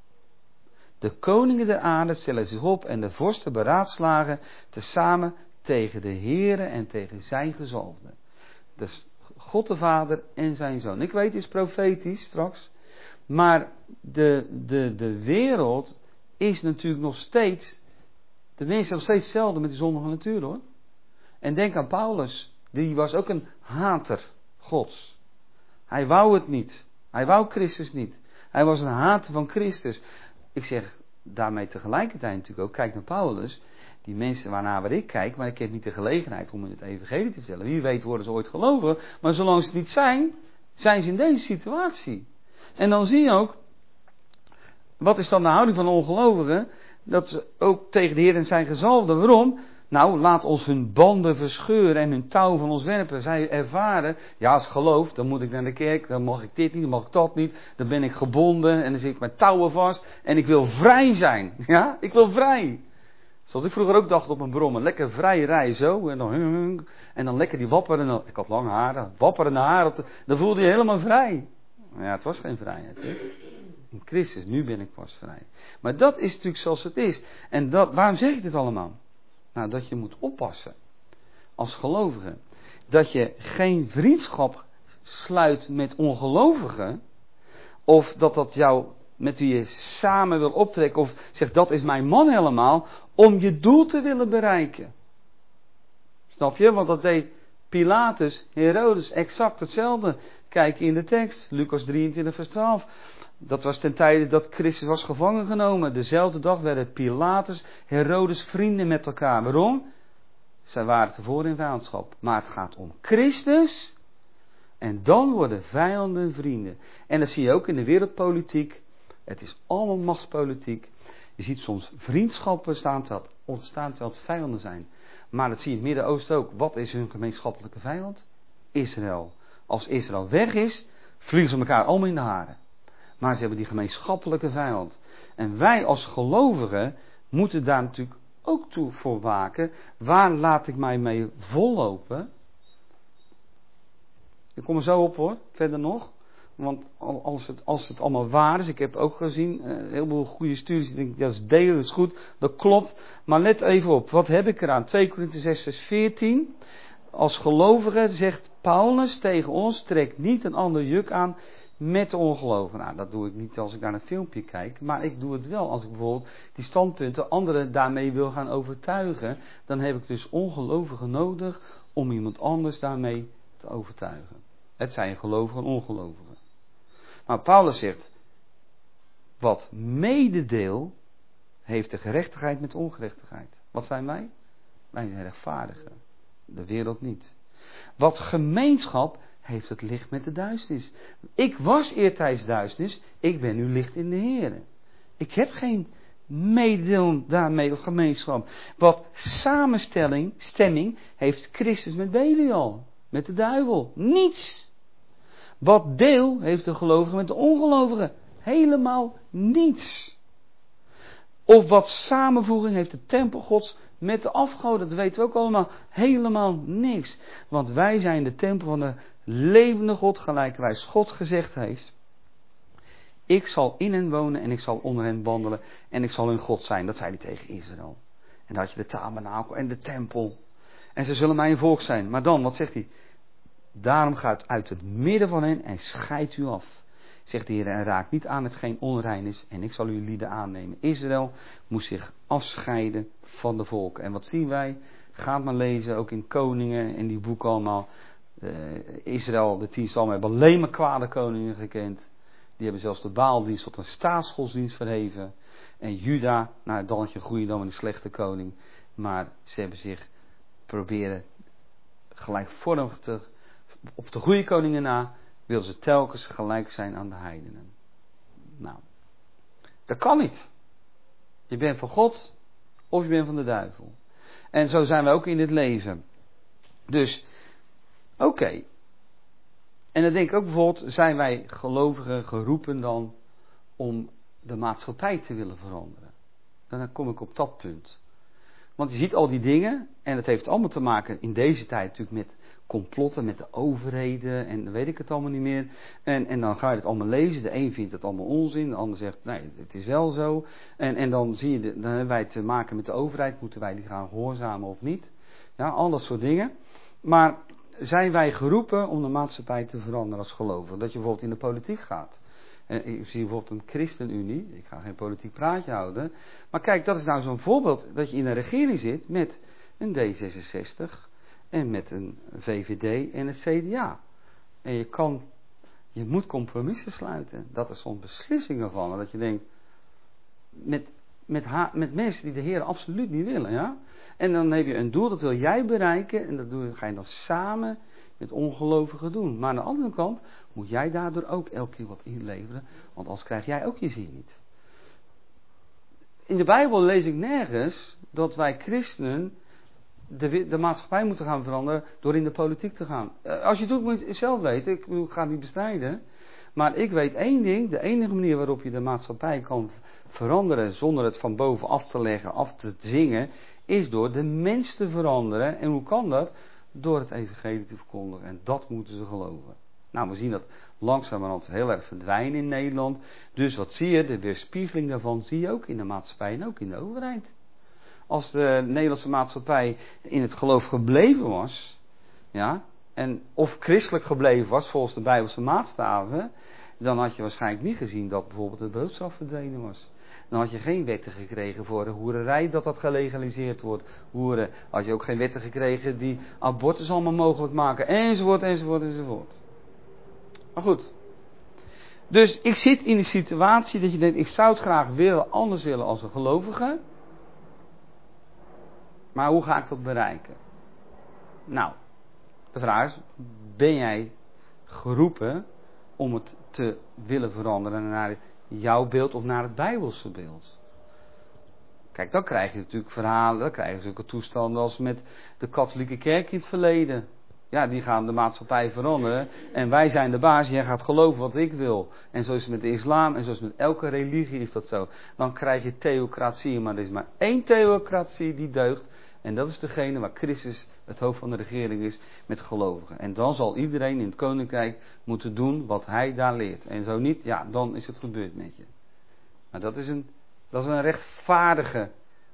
De koningen der aarde stellen zich op en de vorsten beraadslagen tezamen tegen de Heere en tegen zijn gezalfde. Dus God de Vader en zijn Zoon. Ik weet, het is profetisch straks. Maar de, de, de wereld is natuurlijk nog steeds, de mensen zijn nog steeds hetzelfde met die zondige natuur hoor. En denk aan Paulus, die was ook een hater Gods. Hij wou het niet. Hij wou Christus niet. Hij was een hater van Christus. Ik zeg daarmee tegelijkertijd natuurlijk ook, kijk naar Paulus. Die mensen waarnaar waar ik kijk, maar ik heb niet de gelegenheid om in het evangelie te vertellen. Wie weet worden ze ooit geloven. Maar zolang ze het niet zijn, zijn ze in deze situatie. En dan zie je ook, wat is dan de houding van de ongelovigen? Dat ze ook tegen de Heer en zijn gezalfde. Waarom? Nou, laat ons hun banden verscheuren en hun touw van ons werpen. Zij ervaren, ja, als geloof, dan moet ik naar de kerk, dan mag ik dit niet, dan mag ik dat niet. Dan ben ik gebonden en dan zit ik met touwen vast. En ik wil vrij zijn. Ja, ik wil vrij. Zoals ik vroeger ook dacht op een brommer. Lekker vrij rijden zo. En dan, en dan lekker die wapperende, ik had lang haar, wapperende haar. Op de, dan voelde je helemaal vrij. Ja, het was geen vrijheid. Hè? In Christus, nu ben ik pas vrij. Maar dat is natuurlijk zoals het is. En dat, waarom zeg ik dit allemaal? Nou, dat je moet oppassen. Als gelovige. Dat je geen vriendschap sluit met ongelovigen. Of dat dat jou, met wie je samen wil optrekken. Of zegt, dat is mijn man helemaal. Om je doel te willen bereiken. Snap je? Want dat deed Pilatus, Herodes, exact hetzelfde. Kijk in de tekst. Lucas drieëntwintig vers twaalf. Dat was ten tijde dat Christus was gevangen genomen. Dezelfde dag werden Pilatus, Herodes vrienden met elkaar. Waarom? Zij waren tevoren in vijandschap. Maar het gaat om Christus. En dan worden vijanden vrienden. En dat zie je ook in de wereldpolitiek. Het is allemaal machtspolitiek. Je ziet soms vriendschappen ontstaan terwijl het vijanden zijn. Maar dat zie je in het Midden-Oosten ook. Wat is hun gemeenschappelijke vijand? Israël. Als Israël weg is, vliegen ze elkaar allemaal in de haren. Maar ze hebben die gemeenschappelijke vijand. En wij als gelovigen moeten daar natuurlijk ook toe voor waken. Waar laat ik mij mee vollopen? Ik kom er zo op hoor, verder nog. Want als het, als het allemaal waar is, ik heb ook gezien, een heleboel goede studies, ik denk, dat is delen, dat is goed, dat klopt. Maar let even op, wat heb ik eraan? twee Korinthe zes vers veertien. Als gelovige zegt Paulus tegen ons, trek niet een ander juk aan met de ongelovigen. Nou, dat doe ik niet als ik naar een filmpje kijk, maar ik doe het wel als ik bijvoorbeeld die standpunten anderen daarmee wil gaan overtuigen. Dan heb ik dus ongelovigen nodig om iemand anders daarmee te overtuigen. Het zijn gelovigen en ongelovigen. Maar Paulus zegt, wat mededeel heeft de gerechtigheid met ongerechtigheid. Wat zijn wij? Wij zijn rechtvaardigen. De wereld niet. Wat gemeenschap heeft het licht met de duisternis. Ik was eertijds duisternis, ik ben nu licht in de Heer. Ik heb geen mededeel daarmee of gemeenschap. Wat samenstelling, stemming heeft Christus met Belial, met de duivel. Niets. Wat deel heeft de gelovige met de ongelovige? Helemaal niets. Of wat samenvoeging heeft de tempel Gods met de afgoden? Dat weten we ook allemaal. Helemaal niks. Want wij zijn de tempel van de levende God, gelijkerwijs God gezegd heeft. Ik zal in hen wonen en ik zal onder hen wandelen en ik zal hun God zijn. Dat zei hij tegen Israël. En dan had je de tabernakel en de tempel. En ze zullen mijn volk zijn. Maar dan, wat zegt hij? Daarom gaat uit het midden van hen en scheidt u af. Zegt de Heer, en raakt niet aan hetgeen onrein is en ik zal uw lieden aannemen. Israël moest zich afscheiden van de volken. En wat zien wij? Gaat maar lezen, ook in Koningen en die boeken allemaal. Uh, Israël, de tien stammen, hebben alleen maar kwade koningen gekend. Die hebben zelfs de Baaldienst tot een staatsgodsdienst verheven. En Juda, nou dan had je een goede, dan een slechte koning. Maar ze hebben zich proberen gelijkvormig te, op de goede koningen na, wilden ze telkens gelijk zijn aan de heidenen. Nou, dat kan niet. Je bent van God of je bent van de duivel. En zo zijn we ook in dit leven. Dus, oké. Okay. En dan denk ik ook bijvoorbeeld, zijn wij gelovigen geroepen dan om de maatschappij te willen veranderen? Dan kom ik op dat punt. Want je ziet al die dingen, en het heeft allemaal te maken in deze tijd natuurlijk met complotten, met de overheden, en dan weet ik het allemaal niet meer. En, en dan ga je het allemaal lezen, de een vindt het allemaal onzin, de ander zegt, nee, het is wel zo. En, en dan zie je, de, dan hebben wij te maken met de overheid, moeten wij die gaan gehoorzamen of niet? Ja, al dat soort dingen. Maar zijn wij geroepen om de maatschappij te veranderen als gelovigen? Dat je bijvoorbeeld in de politiek gaat. En ik zie bijvoorbeeld een ChristenUnie, ik ga geen politiek praatje houden. Maar kijk, dat is nou zo'n voorbeeld dat je in een regering zit met een D zesenzestig en met een V V D en het C D A. En je kan, je moet compromissen sluiten. Dat er soms beslissingen vallen, dat je denkt, met, met, ha, met mensen die de Heer absoluut niet willen, ja. En dan heb je een doel, dat wil jij bereiken en dat doe, ga je dan samen met ongelovigen doen. Maar aan de andere kant moet jij daardoor ook elke keer wat inleveren, want anders krijg jij ook je zin niet. In de Bijbel lees ik nergens dat wij christenen de, de maatschappij moeten gaan veranderen door in de politiek te gaan. Als je het doet, moet je het zelf weten. Ik, ik ga het niet bestrijden. Maar ik weet één ding. De enige manier waarop je de maatschappij kan veranderen zonder het van bovenaf te leggen, af te zingen, is door de mens te veranderen. En hoe kan dat? Door het evangelie te verkondigen. En dat moeten ze geloven. Nou, we zien dat langzamerhand heel erg verdwijnen in Nederland. Dus wat zie je? De weerspiegeling daarvan zie je ook in de maatschappij en ook in de overheid. Als de Nederlandse maatschappij in het geloof gebleven was, ja, en of christelijk gebleven was volgens de Bijbelse maatstaven, dan had je waarschijnlijk niet gezien dat bijvoorbeeld de doodstraf verdwenen was. Dan had je geen wetten gekregen voor de hoererij, dat dat gelegaliseerd wordt. Hoeren, had je ook geen wetten gekregen die abortus allemaal mogelijk maken, enzovoort, enzovoort, enzovoort. Maar goed. Dus ik zit in een situatie dat je denkt, ik zou het graag willen, anders willen als een gelovige. Maar hoe ga ik dat bereiken? Nou, de vraag is, ben jij geroepen om het te willen veranderen naar jouw beeld of naar het Bijbelse beeld? Kijk, dan krijg je natuurlijk verhalen, dan krijg je zulke toestanden als met de katholieke kerk in het verleden. Ja, die gaan de maatschappij veranderen en wij zijn de baas, jij gaat geloven wat ik wil. En zo is het met de islam en zo is het met elke religie is dat zo. Dan krijg je theocratie, maar er is maar één theocratie die deugt. En dat is degene waar Christus het hoofd van de regering is met gelovigen. En dan zal iedereen in het koninkrijk moeten doen wat hij daar leert. En zo niet, ja, dan is het gebeurd met je. Maar dat is een, dat is een rechtvaardige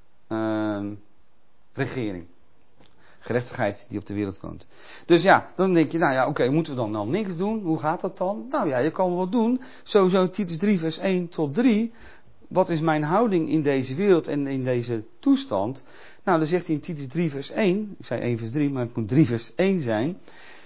uh, regering. Gerechtigheid die op de wereld woont. Dus ja, dan denk je, nou ja, oké, okay, moeten we dan nou niks doen? Hoe gaat dat dan? Nou ja, je kan wel wat doen. Sowieso Titus drie vers één tot drie. Wat is mijn houding in deze wereld en in deze toestand? Nou, dan zegt hij in Titus drie vers één. Ik zei één vers drie, maar het moet drie vers één zijn.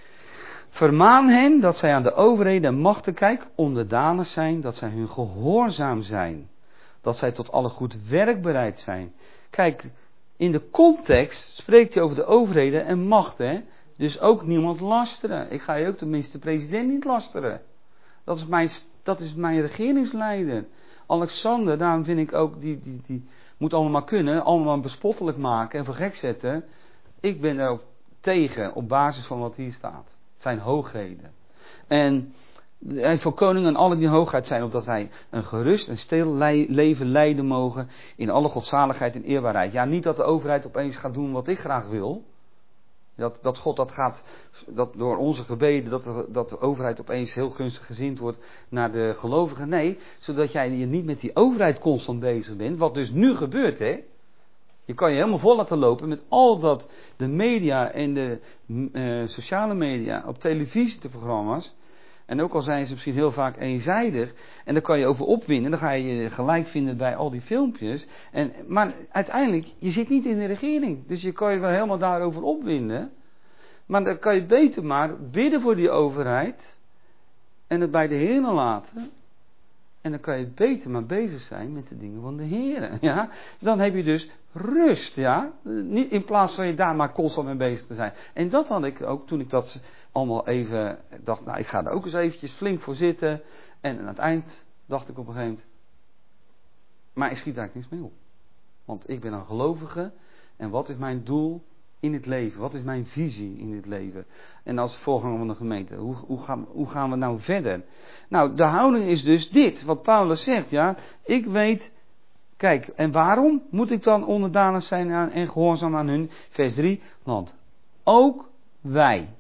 Vermaan hen dat zij aan de overheden en machten, kijk, onderdanig zijn. Dat zij hun gehoorzaam zijn. Dat zij tot alle goed werk bereid zijn. Kijk, in de context spreekt hij over de overheden en machten. Dus ook niemand lasteren. Ik ga je ook de minister-president niet lasteren. Dat is mijn, dat is mijn regeringsleider. Alexander, daarom vind ik ook, die, die, die moet allemaal kunnen, allemaal bespottelijk maken en voor gek zetten. Ik ben er tegen op basis van wat hier staat. Het zijn hoogheden. En voor koningen en alle die hoogheid zijn, opdat wij een gerust en stil leven leiden mogen in alle godzaligheid en eerbaarheid. Ja, niet dat de overheid opeens gaat doen wat ik graag wil. Dat, dat God dat gaat, dat door onze gebeden, dat de, dat de overheid opeens heel gunstig gezind wordt naar de gelovigen. Nee, zodat jij je niet met die overheid constant bezig bent. Wat dus nu gebeurt, hè. Je kan je helemaal vol laten lopen met al dat de media en de uh, sociale media op televisie de programma's. En ook al zijn ze misschien heel vaak eenzijdig. En daar kan je over opwinden. Dan ga je je gelijk vinden bij al die filmpjes. En, maar uiteindelijk, je zit niet in de regering. Dus je kan je wel helemaal daarover opwinden. Maar dan kan je beter maar bidden voor die overheid. En het bij de Heer laten. En dan kan je beter maar bezig zijn met de dingen van de Heer. Ja? Dan heb je dus rust. Ja? Niet in plaats van je daar maar constant mee bezig te zijn. En dat had ik ook toen ik dat allemaal even dacht. Nou, ik ga er ook eens eventjes flink voor zitten. En aan het eind dacht ik op een gegeven moment. Maar ik schiet daar niks mee op. Want ik ben een gelovige. En wat is mijn doel in het leven? Wat is mijn visie in het leven? En als voorganger van de gemeente, hoe, hoe, gaan, hoe gaan we nou verder? Nou, de houding is dus dit, wat Paulus zegt, ja. Ik weet, kijk, en waarom moet ik dan onderdanig zijn aan, en gehoorzaam aan hun? Vers drie, want ook wij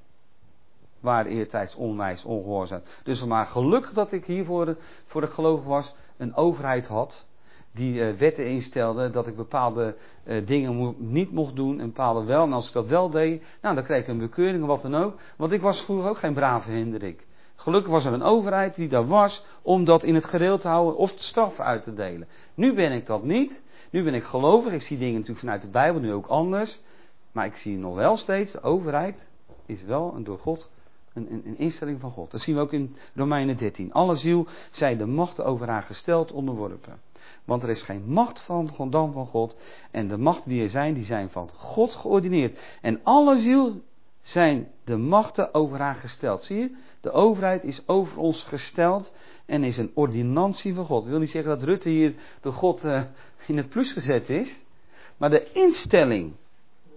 waren eertijds onwijs, ongehoorzaam. Dus maar gelukkig dat ik hier voor de, voor de gelovigen was, een overheid had, die uh, wetten instelde dat ik bepaalde uh, dingen mo- niet mocht doen en bepaalde wel. En als ik dat wel deed, nou dan kreeg ik een bekeuring of wat dan ook. Want ik was vroeger ook geen brave Hendrik. Gelukkig was er een overheid die daar was om dat in het gereel te houden of straffen uit te delen. Nu ben ik dat niet. Nu ben ik gelovig. Ik zie dingen natuurlijk vanuit de Bijbel nu ook anders. Maar ik zie nog wel steeds, de overheid is wel een door God, een, een, een instelling van God. Dat zien we ook in Romeinen dertien. Alle ziel zij de machten over haar gesteld onderworpen. Want er is geen macht van, dan van God. En de machten die er zijn, die zijn van God geordineerd. En alle ziel zijn de machten over haar gesteld. Zie je? De overheid is over ons gesteld. En is een ordinantie van God. Dat wil niet zeggen dat Rutte hier door God uh, in het plus gezet is. Maar de instelling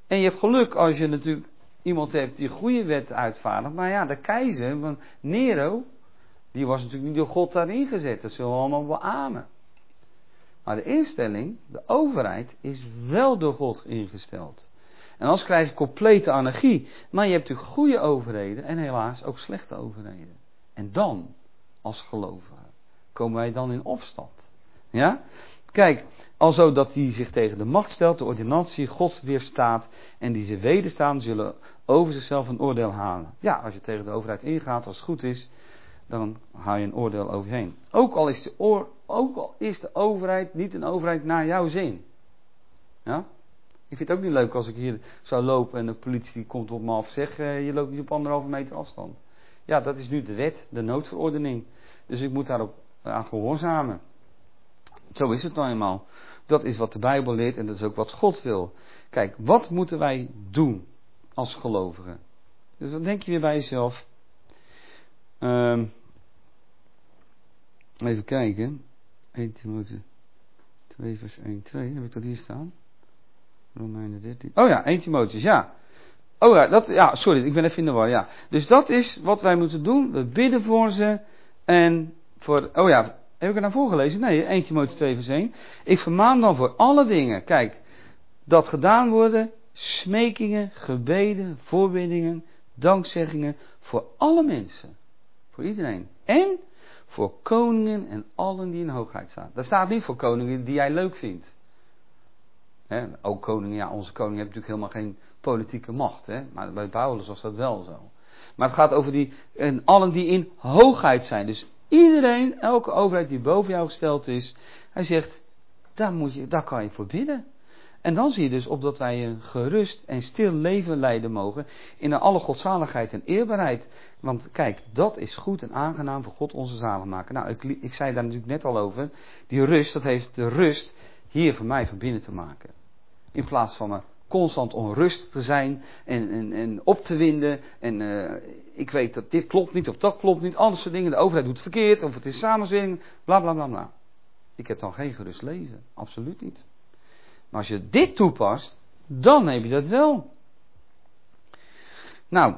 En je hebt geluk als je natuurlijk iemand hebt die goede wet uitvaardigt. Maar ja, de keizer, van Nero, die was natuurlijk niet door God daarin gezet. Dat zullen we allemaal beamen. Maar de instelling, de overheid, is wel door God ingesteld. En anders krijg je complete anarchie. Maar je hebt natuurlijk goede overheden en helaas ook slechte overheden. En dan, als gelovigen, komen wij dan in opstand. Ja? Kijk, alzo dat die zich tegen de macht stelt, de ordinantie, God weerstaat en die ze wederstaan, zullen over zichzelf een oordeel halen. Ja, als je tegen de overheid ingaat, als het goed is, dan haal je een oordeel over je heen. Ook al is de, oor, ook al is de overheid niet een overheid naar jouw zin. Ja? Ik vind het ook niet leuk als ik hier zou lopen en de politie die komt op me af zegt, eh, je loopt niet op anderhalve meter afstand. Ja, dat is nu de wet, de noodverordening. Dus ik moet daarop aan gehoorzamen. Zo is het nou eenmaal. Dat is wat de Bijbel leert en dat is ook wat God wil. Kijk, wat moeten wij doen als gelovigen? Dus wat denk je weer bij jezelf? Um, even kijken. eerste Timotheüs twee vers één twee, heb ik dat hier staan? Romeinen dertien. Oh ja, eerste Timotheüs, ja. Oh ja, dat, ja, sorry, ik ben even in de war, ja. Dus dat is wat wij moeten doen. We bidden voor ze en voor, oh ja, heb ik er nou voorgelezen? Nee, eerste Timotheüs twee vers één. Ik vermaan dan voor alle dingen, kijk, dat gedaan worden, smekingen, gebeden, voorbiddingen, dankzeggingen, voor alle mensen. Voor iedereen. En voor koningen en allen die in hoogheid staan. Daar staat niet voor koningen die jij leuk vindt. He, ook koningen, ja, onze koning heeft natuurlijk helemaal geen politieke macht. He, maar bij Paulus was dat wel zo. Maar het gaat over die, en allen die in hoogheid zijn. Dus iedereen, elke overheid die boven jou gesteld is. Hij zegt, daar, moet je, daar kan je voor bidden. En dan zie je dus op dat wij een gerust en stil leven leiden mogen. In alle godzaligheid en eerbaarheid. Want kijk, dat is goed en aangenaam voor God onze zaligmaker. Nou, ik, ik zei daar natuurlijk net al over. Die rust, dat heeft de rust hier voor mij van binnen te maken. In plaats van me constant onrustig te zijn en, en, en op te winden. En uh, ik weet dat dit klopt niet of dat klopt niet. Andere soort dingen. De overheid doet het verkeerd of het is samenzwering. Bla bla bla bla. Ik heb dan geen gerust leven. Absoluut niet. Maar als je dit toepast, dan heb je dat wel. Nou.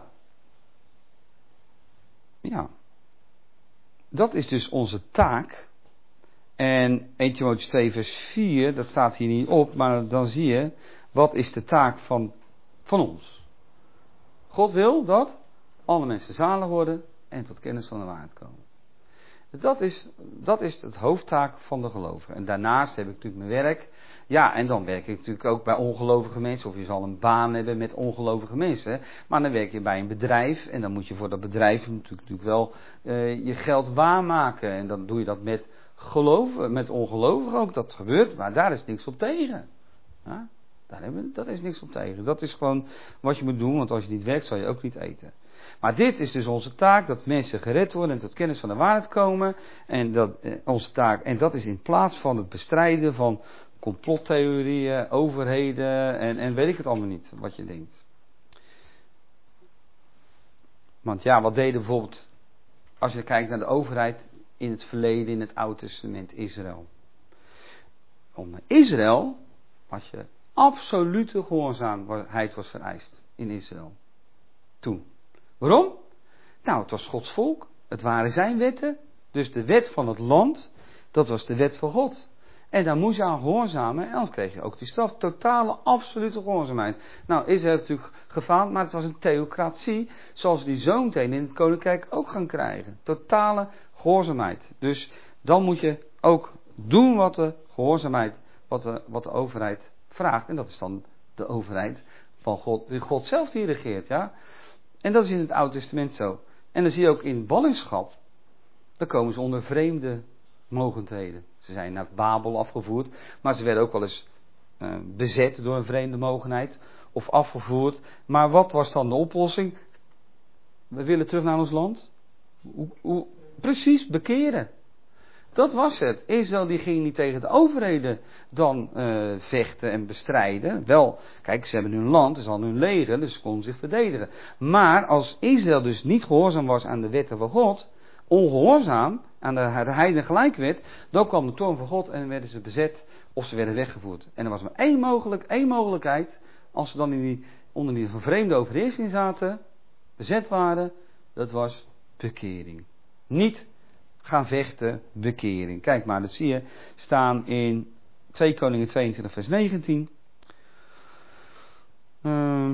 Ja. Dat is dus onze taak. En eerste Timotheüs twee vers vier, dat staat hier niet op, maar dan zie je, wat is de taak van, van ons? God wil dat alle mensen zalig worden en tot kennis van de waarheid komen. Dat is, dat is het hoofdtaak van de gelovigen. En daarnaast heb ik natuurlijk mijn werk. Ja, en dan werk ik natuurlijk ook bij ongelovige mensen. Of je zal een baan hebben met ongelovige mensen. Maar dan werk je bij een bedrijf. En dan moet je voor dat bedrijf natuurlijk, natuurlijk wel uh, je geld waarmaken. En dan doe je dat met geloven, met ongelovigen ook. Dat gebeurt, maar daar is niks op tegen. Ja, daar hebben we, dat is niks op tegen. Dat is gewoon wat je moet doen. Want als je niet werkt, zal je ook niet eten. Maar dit is dus onze taak, dat mensen gered worden en tot kennis van de waarheid komen. En dat, eh, onze taak, en dat is in plaats van het bestrijden van complottheorieën, overheden en, en weet ik het allemaal niet, wat je denkt. Want ja, wat deden bijvoorbeeld, als je kijkt naar de overheid in het verleden, in het Oude Testament, Israël. Onder Israël had je absolute gehoorzaamheid was vereist in Israël. Toen. Waarom? Nou, het was Gods volk. Het waren zijn wetten. Dus de wet van het land, dat was de wet van God. En daar moest je aan gehoorzamen. En anders kreeg je ook die straf. Totale, absolute gehoorzaamheid. Nou, Israël heeft natuurlijk gefaald, maar het was een theocratie. Zoals die zo meteen in het koninkrijk ook gaan krijgen. Totale gehoorzaamheid. Dus dan moet je ook doen wat de gehoorzaamheid, wat de, wat de overheid vraagt. En dat is dan de overheid van God, die God zelf die regeert, ja. En dat is in het Oude Testament zo. En dan zie je ook in ballingschap. Dan komen ze onder vreemde mogendheden. Ze zijn naar Babel afgevoerd. Maar ze werden ook wel eens uh, bezet door een vreemde mogendheid. Of afgevoerd. Maar wat was dan de oplossing? We willen terug naar ons land. Hoe, hoe, precies, bekeren. Dat was het. Israël die ging niet tegen de overheden dan uh, vechten en bestrijden. Wel, kijk, ze hebben hun land, ze hadden hun leger, dus ze konden zich verdedigen. Maar als Israël dus niet gehoorzaam was aan de wetten van God, ongehoorzaam aan de heidense gelijkwet, dan kwam de toorn van God en werden ze bezet of ze werden weggevoerd. En er was maar één, mogelijk, één mogelijkheid als ze dan in die, onder die vervreemde overheersing zaten, bezet waren, dat was bekering. Niet gaan vechten, bekering. Kijk maar, dat zie je staan in twee Koningen tweeëntwintig vers negentien. Uh,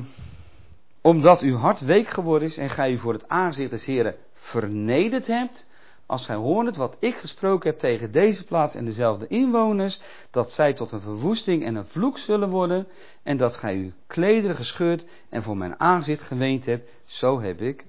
omdat uw hart week geworden is en gij u voor het aangezicht des Heren vernederd hebt, als gij hoort wat ik gesproken heb tegen deze plaats en dezelfde inwoners, dat zij tot een verwoesting en een vloek zullen worden, en dat gij uw klederen gescheurd en voor mijn aangezicht geweend hebt, zo heb ik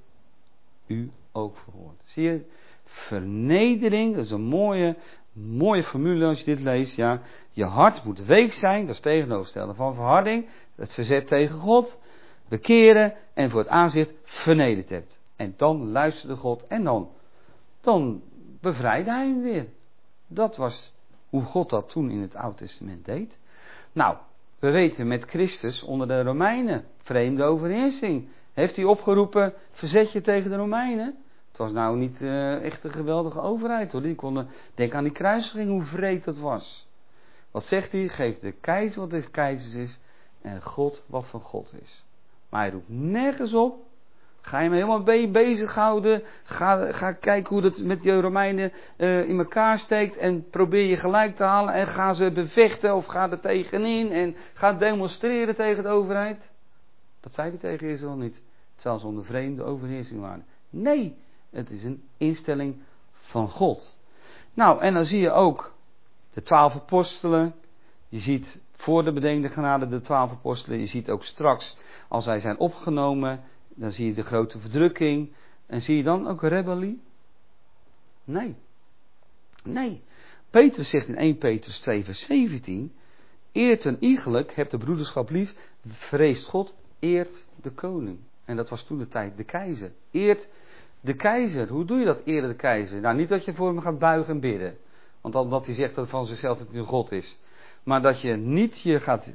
u ook verhoord. Zie je, vernedering, dat is een mooie, mooie formule als je dit leest. Ja. Je hart moet week zijn, dat is tegenovergestelde van verharding, het verzet tegen God, bekeren en voor het aangezicht vernederd hebt. En dan luisterde God en dan, dan bevrijdde hij hem weer. Dat was hoe God dat toen in het Oude Testament deed. Nou, we weten met Christus onder de Romeinen, vreemde overheersing. Heeft hij opgeroepen, verzet je tegen de Romeinen? Het was nou niet uh, echt een geweldige overheid hoor. Die konden, denk aan die kruisiging, hoe wreed dat was. Wat zegt hij? Geef de keizer wat des keizers is en God wat van God is. Maar hij roept nergens op. Ga je me helemaal be- bezighouden. Ga, ga kijken hoe dat met die Romeinen uh, in elkaar steekt. En probeer je gelijk te halen. En ga ze bevechten of ga er tegenin. En ga demonstreren tegen de overheid. Dat zei hij tegen Israël niet. Zelfs onder vreemde overheersing waren. Nee, het is een instelling van God. Nou, en dan zie je ook de twaalf apostelen. Je ziet voor de bedenkende genade de twaalf apostelen. Je ziet ook straks, als zij zijn opgenomen, dan zie je de grote verdrukking. En zie je dan ook rebellie? Nee. Nee. Petrus zegt in eerste Petrus twee vers zeventien. Eert een iegelijk, hebt de broederschap lief, vreest God, eert de koning. En dat was toen de tijd de keizer. Eert de keizer. Hoe doe je dat, eer de keizer? Nou, niet dat je voor hem gaat buigen en bidden. Want omdat hij zegt dat van zichzelf dat hij een God is. Maar dat je niet je gaat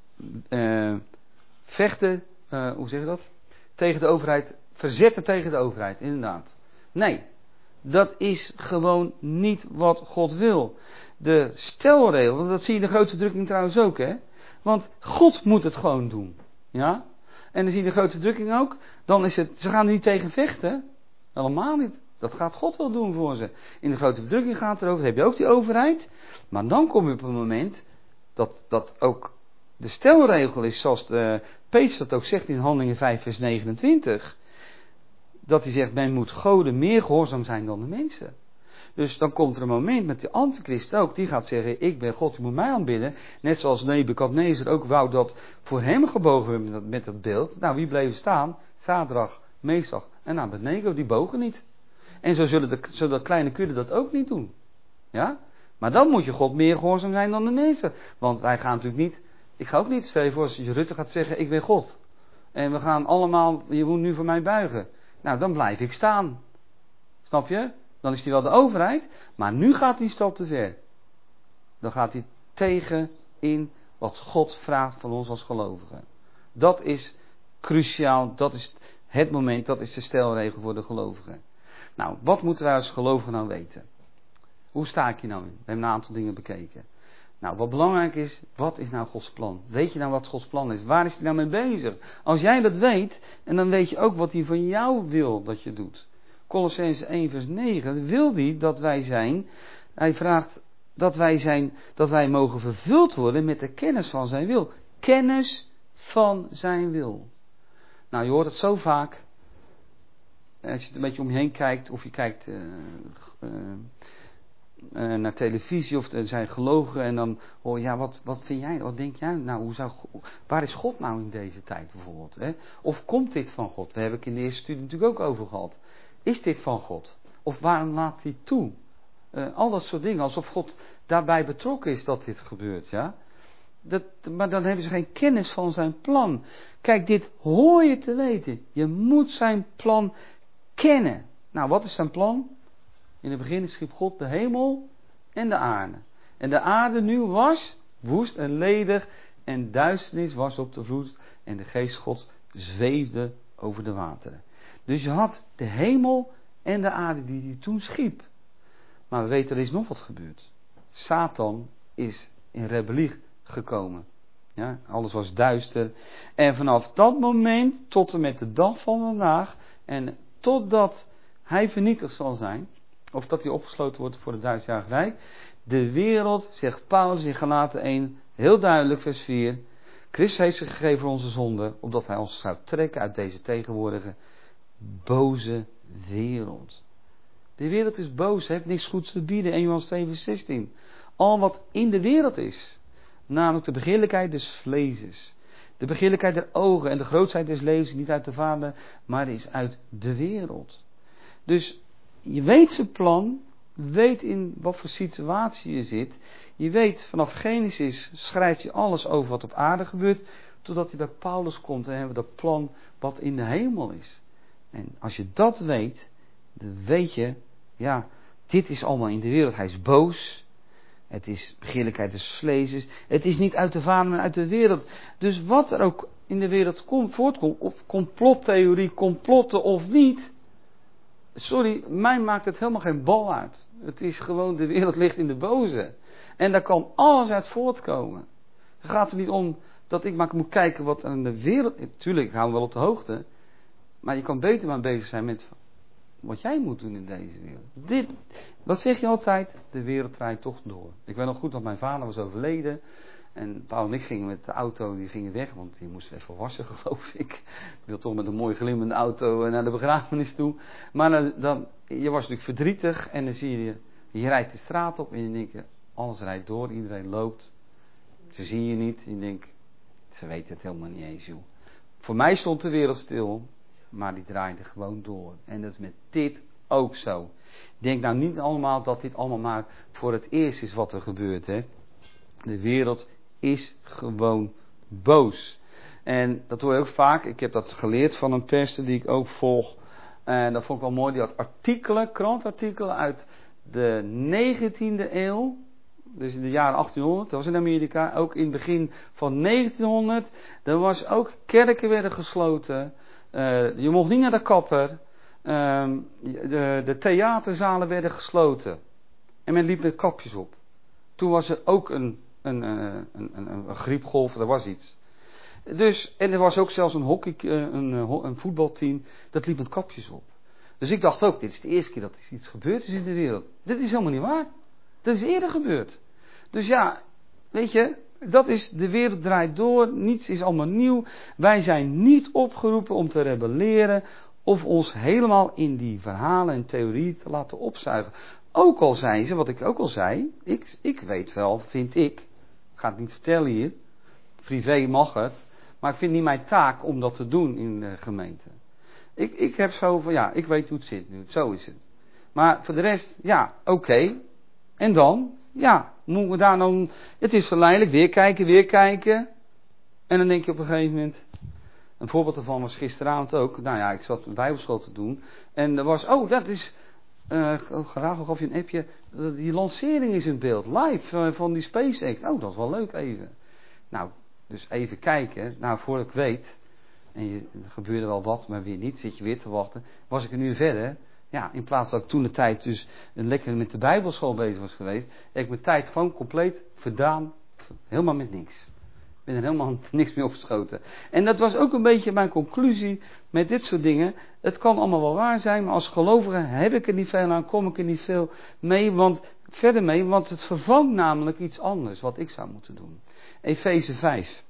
uh, vechten, uh, hoe zeg je dat? Tegen de overheid, verzetten tegen de overheid, inderdaad. Nee, dat is gewoon niet wat God wil. De stelregel, want dat zie je in de grote verdrukking trouwens ook, hè. Want God moet het gewoon doen, ja. En dan zie je de grote verdrukking ook, dan is het, ze gaan er niet tegen vechten, helemaal niet. Dat gaat God wel doen voor ze. In de grote verdrukking gaat het erover, dan heb je ook die overheid. Maar dan kom je op een moment dat, dat ook de stelregel is, zoals de, Petrus dat ook zegt in Handelingen vijf vers negenentwintig. Dat hij zegt, men moet goden meer gehoorzaam zijn dan de mensen. Dus dan komt er een moment met de antichrist ook, die gaat zeggen, ik ben God, je moet mij aanbidden. Net zoals Nebukadnezar ook wou dat voor hem gebogen werd met dat, met dat beeld. Nou, wie bleven staan? Sadrach, Mesach en Abednego, die bogen niet. En zo zullen de, zullen de kleine kudde dat ook niet doen. Ja? Maar dan moet je God meer gehoorzaam zijn dan de mensen. Want wij gaan natuurlijk niet, ik ga ook niet, stel je voor als je Rutte gaat zeggen, ik ben God. En we gaan allemaal, je moet nu voor mij buigen. Nou, dan blijf ik staan. Snap je? Dan is hij wel de overheid, maar nu gaat hij een stap te ver. Dan gaat hij tegen in wat God vraagt van ons als gelovigen. Dat is cruciaal, dat is het moment, dat is de stelregel voor de gelovigen. Nou, wat moeten wij als gelovigen nou weten? Hoe sta ik hier nou in? We hebben een aantal dingen bekeken. Nou, wat belangrijk is, wat is nou Gods plan? Weet je nou wat Gods plan is? Waar is hij nou mee bezig? Als jij dat weet, en dan weet je ook wat hij van jou wil dat je doet. Kolossenzen één vers negen wil hij dat wij zijn, hij vraagt dat wij zijn, dat wij mogen vervuld worden met de kennis van zijn wil. Kennis van zijn wil. Nou, je hoort het zo vaak. Als je het een beetje om je heen kijkt, of je kijkt uh, uh, uh, naar televisie, of er zijn gelovigen, en dan hoor je, ja, wat, wat vind jij, wat denk jij, nou, hoe zou, waar is God nou in deze tijd bijvoorbeeld? Hè? Of komt dit van God? Daar heb ik in de eerste studie natuurlijk ook over gehad. Is dit van God? Of waarom laat hij toe? Uh, al dat soort dingen, alsof God daarbij betrokken is dat dit gebeurt, ja. Dat, maar dan hebben ze geen kennis van zijn plan. Kijk, dit hoor je te weten. Je moet zijn plan kennen. Nou, wat is zijn plan? In het begin schiep God de hemel en de aarde. En de aarde nu was woest en ledig en duisternis was op de vloed en de geest God zweefde over de wateren. Dus je had de hemel en de aarde die hij toen schiep. Maar we weten, er is nog wat gebeurd. Satan is in rebellie gekomen. Ja, alles was duister. En vanaf dat moment tot en met de dag van vandaag, en totdat hij vernietigd zal zijn, of dat hij opgesloten wordt voor het duizendjarig rijk, de wereld, zegt Paulus in Galaten één, heel duidelijk, vers vier, Christus heeft zich gegeven voor onze zonde, opdat hij ons zou trekken uit deze tegenwoordige boze wereld. De wereld is boos, heeft niks goeds te bieden. Eerste Johannes twee vers zestien. Al wat in de wereld is, namelijk de begeerlijkheid des vleeses, de begeerlijkheid der ogen en de grootheid des levens, niet uit de Vader, maar is uit de wereld. Dus je weet zijn plan, weet in wat voor situatie je zit. Je weet, vanaf Genesis schrijft je alles over wat op aarde gebeurt, totdat hij bij Paulus komt en hebben we dat plan wat in de hemel is. En als je dat weet, dan weet je, ja, dit is allemaal in de wereld. Hij is boos. Het is begeerlijkheid des vleeses. Het is niet uit de Vader, maar uit de wereld. Dus wat er ook in de wereld komt, voortkomt, of complottheorie, complotten of niet. Sorry, mij maakt het helemaal geen bal uit. Het is gewoon, de wereld ligt in de boze. En daar kan alles uit voortkomen. Het gaat er niet om dat ik maar moet kijken wat er in de wereld... Natuurlijk, ik hou me wel op de hoogte. Maar je kan beter maar bezig zijn met wat jij moet doen in deze wereld. Dit, wat zeg je altijd? De wereld draait toch door. Ik weet nog goed dat mijn vader was overleden. En Paul en ik gingen met de auto, die gingen weg. Want die moesten even wassen, geloof ik. Ik wil toch met een mooi glimmende auto naar de begrafenis toe. Maar dan, dan, je was natuurlijk verdrietig. En dan zie je, je rijdt de straat op. En je denkt, alles rijdt door. Iedereen loopt. Ze zien je niet. En je denkt, ze weten het helemaal niet eens, joh. Voor mij stond de wereld stil. Maar die draaide gewoon door. En dat is met dit ook zo. Denk nou niet allemaal dat dit allemaal maar voor het eerst is wat er gebeurt. Hè? De wereld is gewoon boos. En dat hoor je ook vaak. Ik heb dat geleerd van een perster die ik ook volg. En dat vond ik wel mooi. Die had artikelen, krantartikelen uit de negentiende eeuw. Dus in de jaren achttienhonderd. Dat was in Amerika. Ook in het begin van negentienhonderd. Er was ook kerken werden gesloten. Uh, je mocht niet naar de kapper. Uh, de, de theaterzalen werden gesloten. En men liep met kapjes op. Toen was er ook een, een, een, een, een, een griepgolf. Er was iets. Dus, en er was ook zelfs een, hockey, een, een voetbalteam. Dat liep met kapjes op. Dus ik dacht ook, dit is de eerste keer dat er iets gebeurd is in de wereld. Dit is helemaal niet waar. Dat is eerder gebeurd. Dus ja, weet je... Dat is, de wereld draait door, niets is allemaal nieuw. Wij zijn niet opgeroepen om te rebelleren of ons helemaal in die verhalen en theorieën te laten opzuigen. Ook al zijn ze, wat ik ook al zei, ik, ik weet wel, vind ik, ik ga het niet vertellen hier, privé mag het, maar ik vind niet mijn taak om dat te doen in de gemeente. Ik, ik heb zo van, ja, ik weet hoe het zit nu, zo is het. Maar voor de rest, ja, oké, okay. En dan? Ja, moeten we daar dan... Het is verleidelijk, weer kijken, weer kijken. En dan denk je op een gegeven moment... Een voorbeeld daarvan was gisteravond ook. Nou ja, ik zat een bijbelschool te doen. En er was... Oh, dat is... Uh, graag gaf je een appje. Die lancering is in beeld. Live uh, van die SpaceX. Oh, dat is wel leuk even. Nou, dus even kijken. Nou, voordat ik weet... En je, er gebeurde wel wat, maar weer niet. Zit je weer te wachten. Was ik er nu verder... Ja, in plaats dat ik toen de tijd dus lekker met de bijbelschool bezig was geweest, heb ik mijn tijd gewoon compleet verdaan, helemaal met niks. Ik ben er helemaal niks meer opgeschoten. En dat was ook een beetje mijn conclusie met dit soort dingen. Het kan allemaal wel waar zijn, maar als gelovige heb ik er niet veel aan, kom ik er niet veel mee, want, verder mee, want het vervangt namelijk iets anders wat ik zou moeten doen. Efeze vijf.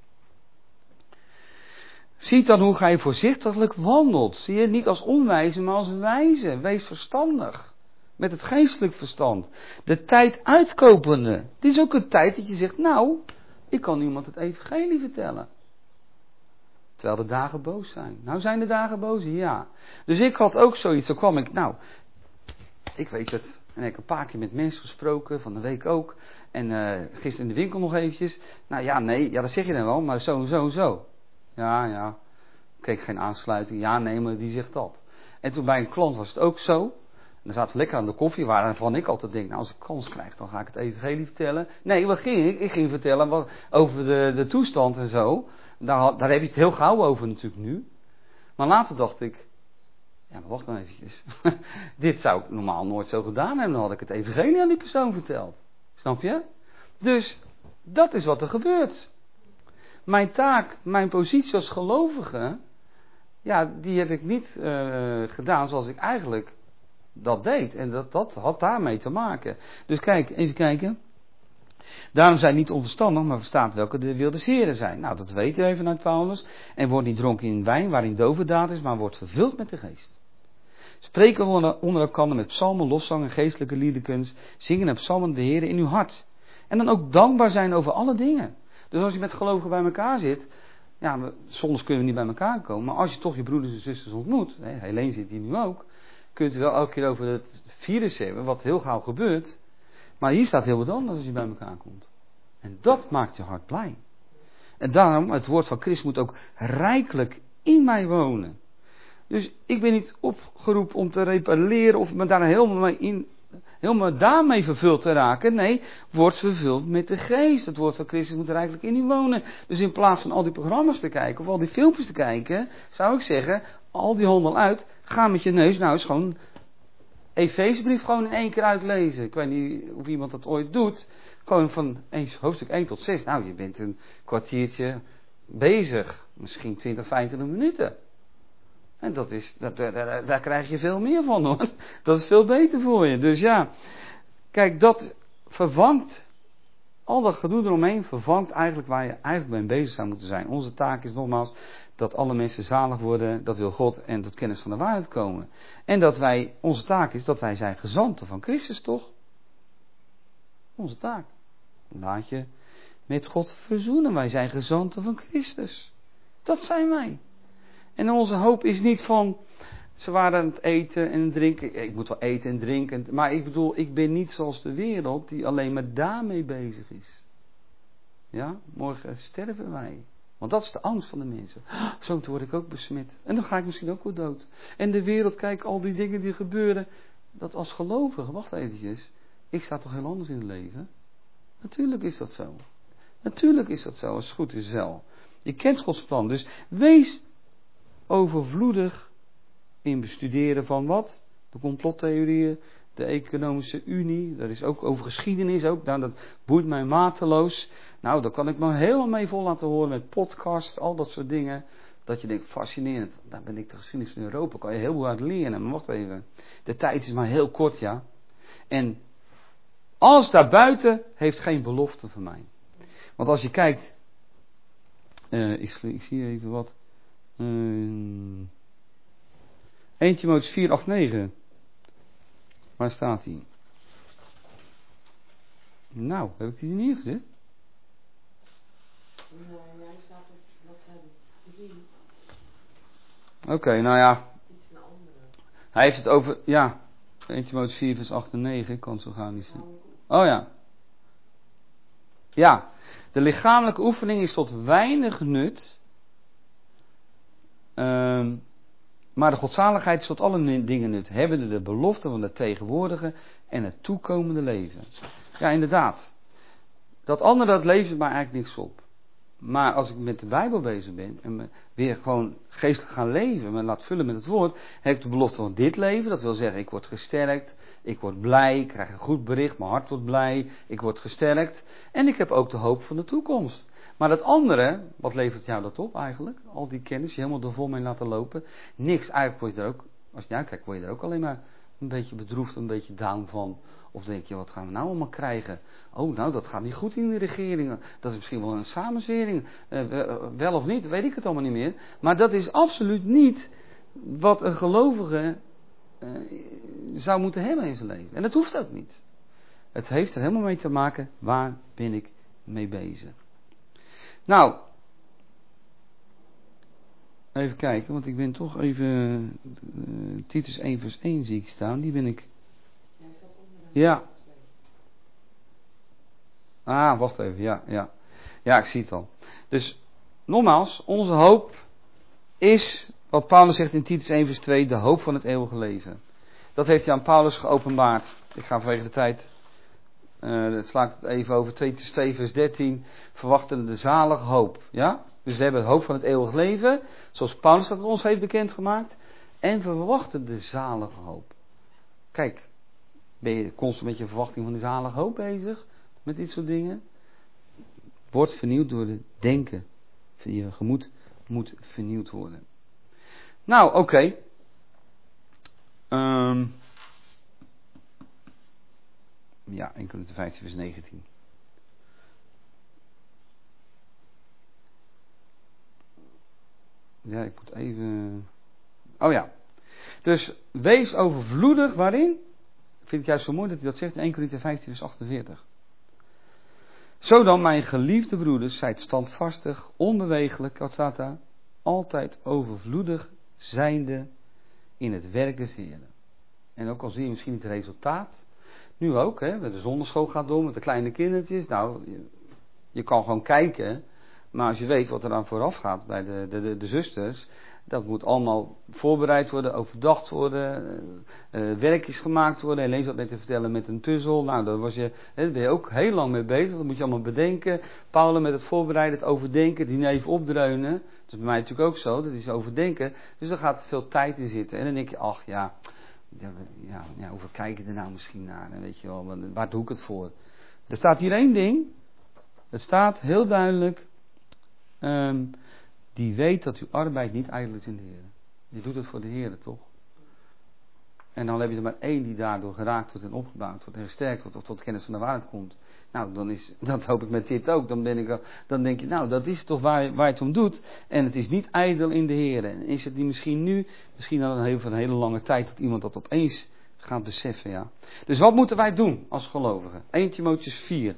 Ziet dan hoe gij voorzichtiglijk wandelt. Zie je, niet als onwijze, maar als wijze. Wees verstandig. Met het geestelijk verstand. De tijd uitkopende. Het is ook een tijd dat je zegt, nou, ik kan niemand het evangelie vertellen. Terwijl de dagen boos zijn. Nou zijn de dagen boos, ja. Dus ik had ook zoiets, zo kwam ik, nou, ik weet het. En ik heb een paar keer met mensen gesproken, van de week ook. En uh, gisteren in de winkel nog eventjes. Nou ja, nee, ja dat zeg je dan wel, maar zo en zo en zo. Ja, ja. Kreeg geen aansluiting. Ja, nee, maar die zegt dat. En toen bij een klant was het ook zo. En dan zaten we lekker aan de koffie, waarvan ik altijd denk, nou als ik kans krijg, dan ga ik het evangelie vertellen. Nee, wat ging ik? Ik ging vertellen wat, over de, de toestand en zo. Daar, daar heb je het heel gauw over natuurlijk nu. Maar later dacht ik, ja, maar wacht nou eventjes. Dit zou ik normaal nooit zo gedaan hebben, dan had ik het evangelie aan die persoon verteld. Snap je? Dus, dat is wat er gebeurt. mijn taak, mijn positie als gelovige, ja, die heb ik niet uh, gedaan zoals ik eigenlijk dat deed. En dat, dat had daarmee te maken. Dus kijk, even kijken. Daarom zijn niet onverstandig, maar verstaat welke de wil des Heren zijn. Nou, dat weet je even uit Paulus. En wordt niet dronken in wijn, waarin dove daad is, maar wordt vervuld met de geest. Spreken onder, onder elkaar met psalmen, lofzangen, geestelijke liedekens. Zingen en psalmen de Heren in uw hart. En dan ook dankbaar zijn over alle dingen. Dus als je met gelovigen bij elkaar zit, ja, we, soms kunnen we niet bij elkaar komen, maar als je toch je broeders en zusters ontmoet, hè, Helene zit hier nu ook, kunt u wel elke keer over het virus hebben, wat heel gauw gebeurt. Maar hier staat heel wat anders als je bij elkaar komt. En dat maakt je hart blij. En daarom, het woord van Christus moet ook rijkelijk in mij wonen. Dus ik ben niet opgeroepen om te repareren of me daar helemaal mee in, helemaal daarmee vervuld te raken. Nee, word vervuld met de geest. Het woord van Christus moet rijkelijk in u wonen. Dus in plaats van al die programma's te kijken of al die filmpjes te kijken, zou ik zeggen, al die handel uit, ga met je neus nou eens gewoon Efezebrief gewoon in één keer uitlezen. Ik weet niet of iemand dat ooit doet. Gewoon van hoofdstuk één tot zes. Nou, je bent een kwartiertje bezig. Misschien twintig, vijfentwintig minuten. En dat is, dat, daar, daar krijg je veel meer van, hoor. Dat is veel beter voor je. Dus ja, kijk, dat vervangt, al dat gedoe eromheen vervangt eigenlijk waar je eigenlijk mee bezig zou moeten zijn. Onze taak is nogmaals dat alle mensen zalig worden, dat wil God en tot kennis van de waarheid komen. En dat wij, onze taak is dat wij zijn gezanten van Christus, toch? Onze taak. Laat je met God verzoenen. Wij zijn gezanten van Christus. Dat zijn wij. En onze hoop is niet van, ze waren aan het eten en drinken. Ik moet wel eten en drinken. Maar ik bedoel, ik ben niet zoals de wereld die alleen maar daarmee bezig is. Ja, morgen sterven wij. Want dat is de angst van de mensen. Zo word ik ook besmet. En dan ga ik misschien ook wel dood. En de wereld, kijk, al die dingen die gebeuren. Dat als gelovige, wacht eventjes. Ik sta toch heel anders in het leven? Natuurlijk is dat zo. Natuurlijk is dat zo, als het goed is wel. Je kent Gods plan. Dus wees overvloedig in bestuderen van wat? De complottheorieën, de economische unie, daar is ook over geschiedenis ook. Nou, dat boeit mij mateloos. Nou, daar kan ik me helemaal mee vol laten horen met podcasts, al dat soort dingen. Dat je denkt, fascinerend. Daar ben ik de geschiedenis van Europa, kan je heel veel uit leren. Maar wacht even, de tijd is maar heel kort, ja. En alles daarbuiten heeft geen belofte voor mij. Want als je kijkt, uh, ik, ik zie even wat. Uh, eerste Timotheüs vier, acht, negen. Waar staat hij? Nou, heb ik die er neergezet? Nee, hij staat op bladzijde drie. Oké, okay, nou ja. Iets een andere. Hij heeft het over, ja. eerste Timotheüs vier, vers acht en negen. Ik kan het zo gaan niet zien. Oh ja. Ja. De lichamelijke oefening is tot weinig nut. Um, maar de godzaligheid is tot alle dingen nut. Hebbende de belofte van het tegenwoordige en het toekomende leven. Ja, inderdaad. Dat andere, dat levert mij eigenlijk niks op. Maar als ik met de Bijbel bezig ben en me weer gewoon geestelijk gaan leven, me laat vullen met het woord, heb ik de belofte van dit leven. Dat wil zeggen, ik word gesterkt, ik word blij, ik krijg een goed bericht, mijn hart wordt blij, ik word gesterkt. En ik heb ook de hoop van de toekomst. Maar dat andere, wat levert jou dat op eigenlijk? Al die kennis, je helemaal er vol mee laten lopen. Niks, eigenlijk word je er ook, als je naar kijkt, word je er ook alleen maar een beetje bedroefd, een beetje down van. Of denk je, wat gaan we nou allemaal krijgen? Oh, nou, dat gaat niet goed in de regeringen. Dat is misschien wel een samenzwering. Uh, wel of niet, weet ik het allemaal niet meer. Maar dat is absoluut niet wat een gelovige uh, zou moeten hebben in zijn leven. En dat hoeft ook niet. Het heeft er helemaal mee te maken, waar ben ik mee bezig? Nou, even kijken, want ik ben toch even, uh, Titus één vers één zie ik staan, die ben ik... Ja. Ah, wacht even, ja, ja. Ja, ik zie het al. Dus, nogmaals, onze hoop is, wat Paulus zegt in Titus één vers twee, de hoop van het eeuwige leven. Dat heeft hij aan Paulus geopenbaard. Ik ga vanwege de tijd, uh, dat sla ik het even over, Titus twee vers dertien, verwachten de zalige hoop. Ja? Dus we hebben de hoop van het eeuwige leven, zoals Paulus dat ons heeft bekendgemaakt. En we verwachten de zalige hoop. Kijk. Ben je constant met je verwachting van die zalige hoop bezig? Met dit soort dingen? Word vernieuwd door het denken. je gemoed moet vernieuwd worden. Nou, oké. Okay. Um, ja, één Korinthe vijftien vers negentien. Ja, ik moet even... Oh ja. Dus wees overvloedig waarin? Ik vind het juist zo mooi dat hij dat zegt in één Korinthe vijftien vers achtenveertig. Zo dan, mijn geliefde broeders, zijt standvastig, onbewegelijk, wat staat daar? Altijd overvloedig zijnde in het werk des Heeren. En ook al zie je misschien niet het resultaat. Nu ook, hè, de zonderschool gaat door met de kleine kindertjes. Nou, je, je kan gewoon kijken. Maar als je weet wat er aan vooraf gaat bij de, de, de, de zusters. Dat moet allemaal voorbereid worden, overdacht worden. Uh, werkjes gemaakt worden. Alleen zat net te vertellen met een puzzel. Nou, daar, was je, hè, daar ben je ook heel lang mee bezig. Dat moet je allemaal bedenken. Paula met het voorbereiden, het overdenken, het diner even opdreunen. Dat is bij mij natuurlijk ook zo. Dat is overdenken. Dus daar gaat veel tijd in zitten. En dan denk je, ach ja... Ja, ja, ja, hoeveel kijken er nou misschien naar? Weet je wel, waar doe ik het voor? Er staat hier één ding. Er staat heel duidelijk. Um, die weet dat uw arbeid niet ijdel is in de Heer. Je doet het voor de Heer, toch? En dan heb je er maar één die daardoor geraakt wordt en opgebouwd wordt en gesterkt wordt of tot kennis van de waarheid komt. Nou, dan is, dat hoop ik met dit ook. Dan, ben ik, dan denk je, nou, dat is toch waar, waar je het om doet. En het is niet ijdel in de Heer. En is het niet misschien nu, misschien al een hele, een hele lange tijd, dat iemand dat opeens gaat beseffen, ja. Dus wat moeten wij doen als gelovigen? één Timotheüs vier.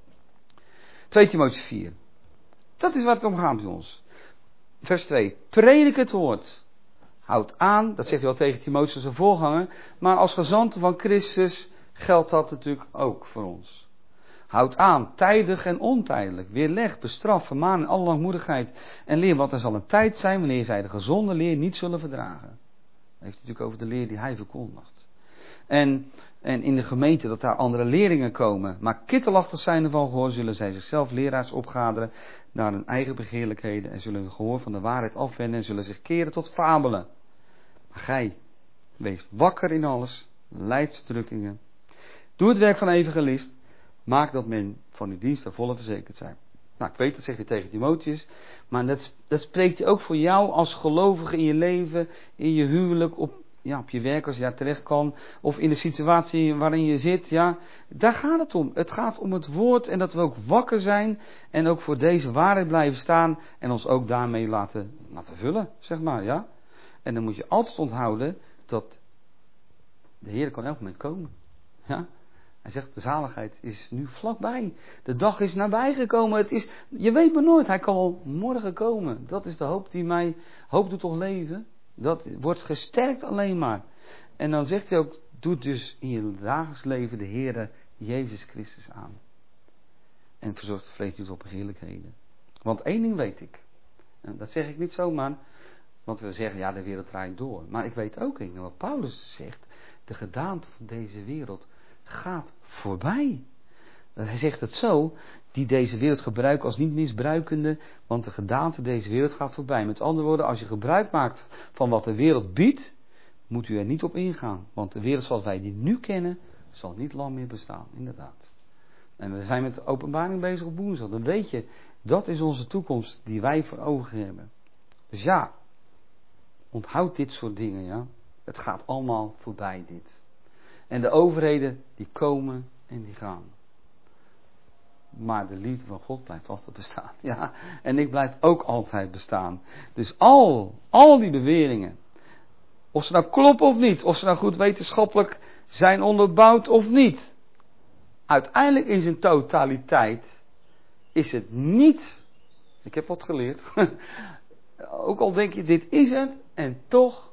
twee Timotheüs vier. Dat is waar het om gaat bij ons. Vers twee. Predik het woord. Houd aan, dat zegt hij wel tegen Timotheus zijn voorganger. Maar als gezanten van Christus geldt dat natuurlijk ook voor ons. Houd aan, tijdig en ontijdelijk. Weerleg, bestraf, vermaan in alle langmoedigheid. En leer wat er zal een tijd zijn wanneer zij de gezonde leer niet zullen verdragen. Dat heeft hij natuurlijk over de leer die hij verkondigt. En, en in de gemeente dat daar andere leerlingen komen. Maar kittelachtig zijn ervan gehoor, zullen zij zichzelf leraars opgaderen naar hun eigen begeerlijkheden. En zullen hun gehoor van de waarheid afwenden en zullen zich keren tot fabelen. Maar gij, wees wakker in alles, lijd verdrukkingen. Doe het werk van evangelist. Maak dat men van uw dienst ter volle verzekerd zijn. Nou, ik weet, dat zegt hij tegen Timotheus. Maar dat, dat spreekt hij ook voor jou als gelovige in je leven, in je huwelijk, op, ja, op je werk als je daar terecht kan. Of in de situatie waarin je zit. Ja, daar gaat het om. Het gaat om het woord en dat we ook wakker zijn. En ook voor deze waarheid blijven staan. En ons ook daarmee laten, laten vullen, zeg maar. Ja. En dan moet je altijd onthouden dat de Heer kan elk moment komen. Ja. Hij zegt, de zaligheid is nu vlakbij. De dag is nabijgekomen. Het is, je weet maar nooit, hij kan wel morgen komen. Dat is de hoop die mij, hoop doet toch leven. Dat wordt gesterkt alleen maar. En dan zegt hij ook, doe dus in je dagelijks leven de Heere Jezus Christus aan. En verzorgt het vlees niet op heerlijkheden. Want één ding weet ik. En dat zeg ik niet zomaar. Want we zeggen, ja, de wereld draait door. Maar ik weet ook één, wat Paulus zegt. De gedaante van deze wereld gaat voorbij. Hij zegt het zo, die deze wereld gebruiken als niet misbruikende, want de gedaante deze wereld gaat voorbij. Met andere woorden, als je gebruik maakt van wat de wereld biedt, moet u er niet op ingaan. Want de wereld zoals wij die nu kennen, zal niet lang meer bestaan, inderdaad. En we zijn met de openbaring bezig op woensdag. Dan weet je, dat is onze toekomst die wij voor ogen hebben. Dus ja, onthoud dit soort dingen, ja. Het gaat allemaal voorbij, dit. En de overheden, die komen en die gaan. Maar de liefde van God blijft altijd bestaan. Ja, en ik blijf ook altijd bestaan. Dus al, al die beweringen, of ze nou kloppen of niet, of ze nou goed wetenschappelijk zijn onderbouwd of niet. Uiteindelijk in zijn totaliteit is het niet, ik heb wat geleerd, ook al denk je dit is het, en toch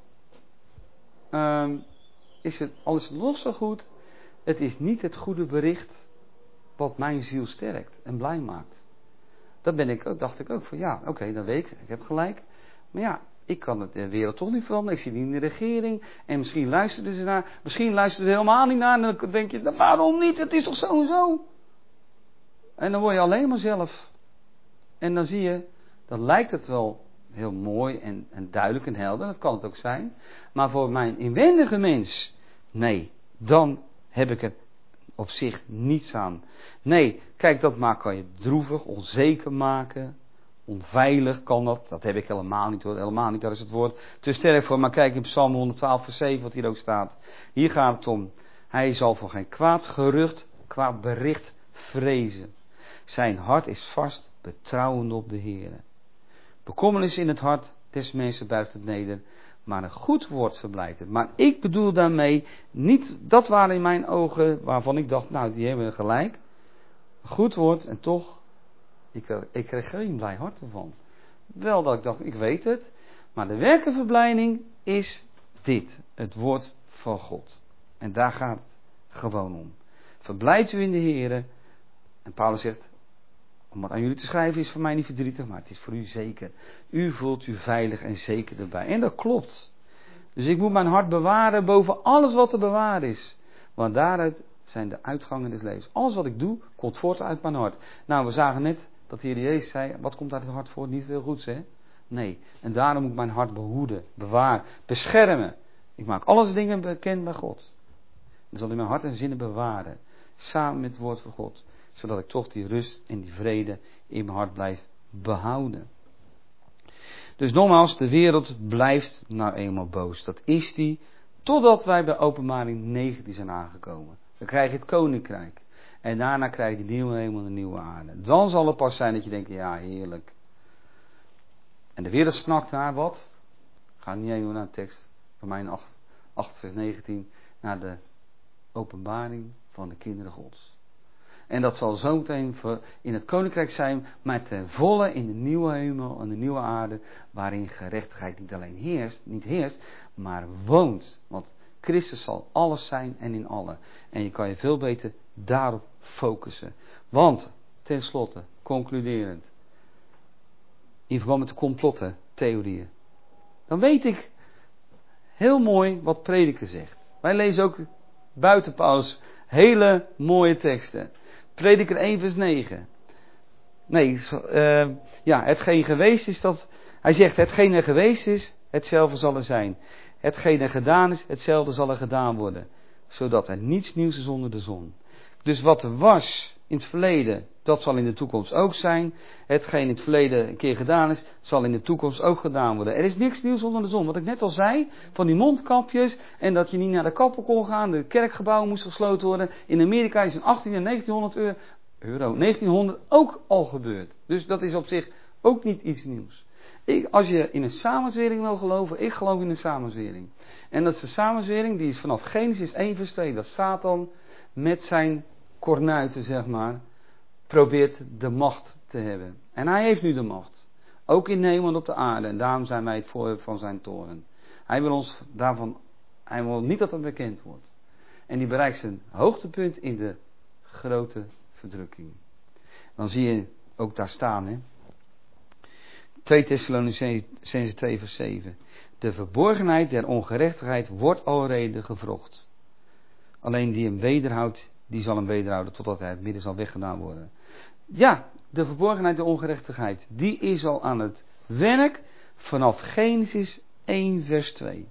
um, is het alles los zo goed, het is niet het goede bericht wat mijn ziel sterkt en blij maakt. Dat ben ik ook, dacht ik ook van ja, oké, okay, dan weet ik, ik heb gelijk. Maar ja, ik kan het de wereld toch niet veranderen. Ik zit niet in de regering. En misschien luisteren ze naar, misschien luisteren ze helemaal niet naar. En dan denk je, nou, waarom niet? Het is toch zo en zo? En dan word je alleen maar zelf. En dan zie je, dan lijkt het wel heel mooi en, en duidelijk en helder. Dat kan het ook zijn. Maar voor mijn inwendige mens, nee, dan heb ik er op zich niets aan. Nee, kijk, dat maakt kan je droevig, onzeker maken, onveilig kan dat. Dat heb ik helemaal niet hoor. Helemaal niet, daar is het woord te sterk voor. Maar kijk in Psalm honderdtwaalf vers zeven wat hier ook staat. Hier gaat het om. Hij zal voor geen kwaad gerucht, kwaad bericht vrezen. Zijn hart is vast, betrouwend op de Heere. Bekommernis in het hart des mensen buigt het neder. Maar een goed woord verblijdt het. Maar ik bedoel daarmee niet, dat waren in mijn ogen waarvan ik dacht, nou die hebben gelijk. Een goed woord en toch, ik, ik kreeg geen blij hart ervan. Wel dat ik dacht, ik weet het. Maar de werkelijke verblijding is dit, het woord van God. En daar gaat het gewoon om. Verblijd u in de Heere. En Paulus zegt, om wat aan jullie te schrijven is voor mij niet verdrietig, maar het is voor u zeker. U voelt u veilig en zeker erbij. En dat klopt. Dus ik moet mijn hart bewaren boven alles wat te bewaren is. Want daaruit zijn de uitgangen des levens. Alles wat ik doe, komt voort uit mijn hart. Nou, we zagen net dat de Heer Jezus zei, wat komt uit het hart voort? Niet veel goeds, hè? Nee. En daarom moet ik mijn hart behoeden, bewaren, beschermen. Ik maak alles dingen bekend bij God. Dan zal ik mijn hart en zinnen bewaren. Samen met het woord van God. Zodat ik toch die rust en die vrede in mijn hart blijf behouden. Dus nogmaals, de wereld blijft nou eenmaal boos. Dat is die, totdat wij bij Openbaring negentien zijn aangekomen. Dan krijg je het koninkrijk. En daarna krijg je de nieuwe hemel en de nieuwe aarde. Dan zal het pas zijn dat je denkt, ja heerlijk. En de wereld snakt naar wat? Ga niet even naar de tekst. Romeinen acht, acht vers negentien. Naar de openbaring van de kinderen Gods. En dat zal zo meteen in het koninkrijk zijn, maar ten volle in de nieuwe hemel en de nieuwe aarde, waarin gerechtigheid niet alleen heerst, niet heerst, maar woont. Want Christus zal alles zijn en in alle. En je kan je veel beter daarop focussen. Want, tenslotte, concluderend, in verband met de complotten, theorieën, dan weet ik heel mooi wat Prediker zegt. Wij lezen ook buiten Paulus hele mooie teksten. Prediker één vers negen. Nee, uh, ja, hetgeen geweest is dat... Hij zegt, hetgeen er geweest is, hetzelfde zal er zijn. Hetgeen er gedaan is, hetzelfde zal er gedaan worden. Zodat er niets nieuws is onder de zon. Dus wat er was in het verleden, dat zal in de toekomst ook zijn. Hetgeen in het verleden een keer gedaan is, zal in de toekomst ook gedaan worden. Er is niks nieuws onder de zon. Wat ik net al zei, van die mondkapjes en dat je niet naar de kapper kon gaan. De kerkgebouwen moesten gesloten worden. In Amerika is in achttien en negentienhonderd euro, euro, negentienhonderd ook al gebeurd. Dus dat is op zich ook niet iets nieuws. Ik, als je in een samenzwering wil geloven, ik geloof in een samenzwering. En dat is de samenzwering, die is vanaf Genesis één vers twee. Dat Satan met zijn kornuiten, zeg maar, probeert de macht te hebben. En hij heeft nu de macht. Ook in de hemel en op de aarde. En daarom zijn wij het voorwerp van zijn toorn. Hij wil ons daarvan, hij wil niet dat het bekend wordt. En die bereikt zijn hoogtepunt in de grote verdrukking. Dan zie je ook daar staan, hè. twee Thessalonicenzen twee vers zeven. De verborgenheid der ongerechtigheid wordt alrede gevrocht. Alleen die hem wederhoudt, die zal hem wederhouden totdat hij het midden zal weggedaan worden. Ja, de verborgenheid der ongerechtigheid, die is al aan het werk vanaf Genesis één vers twee.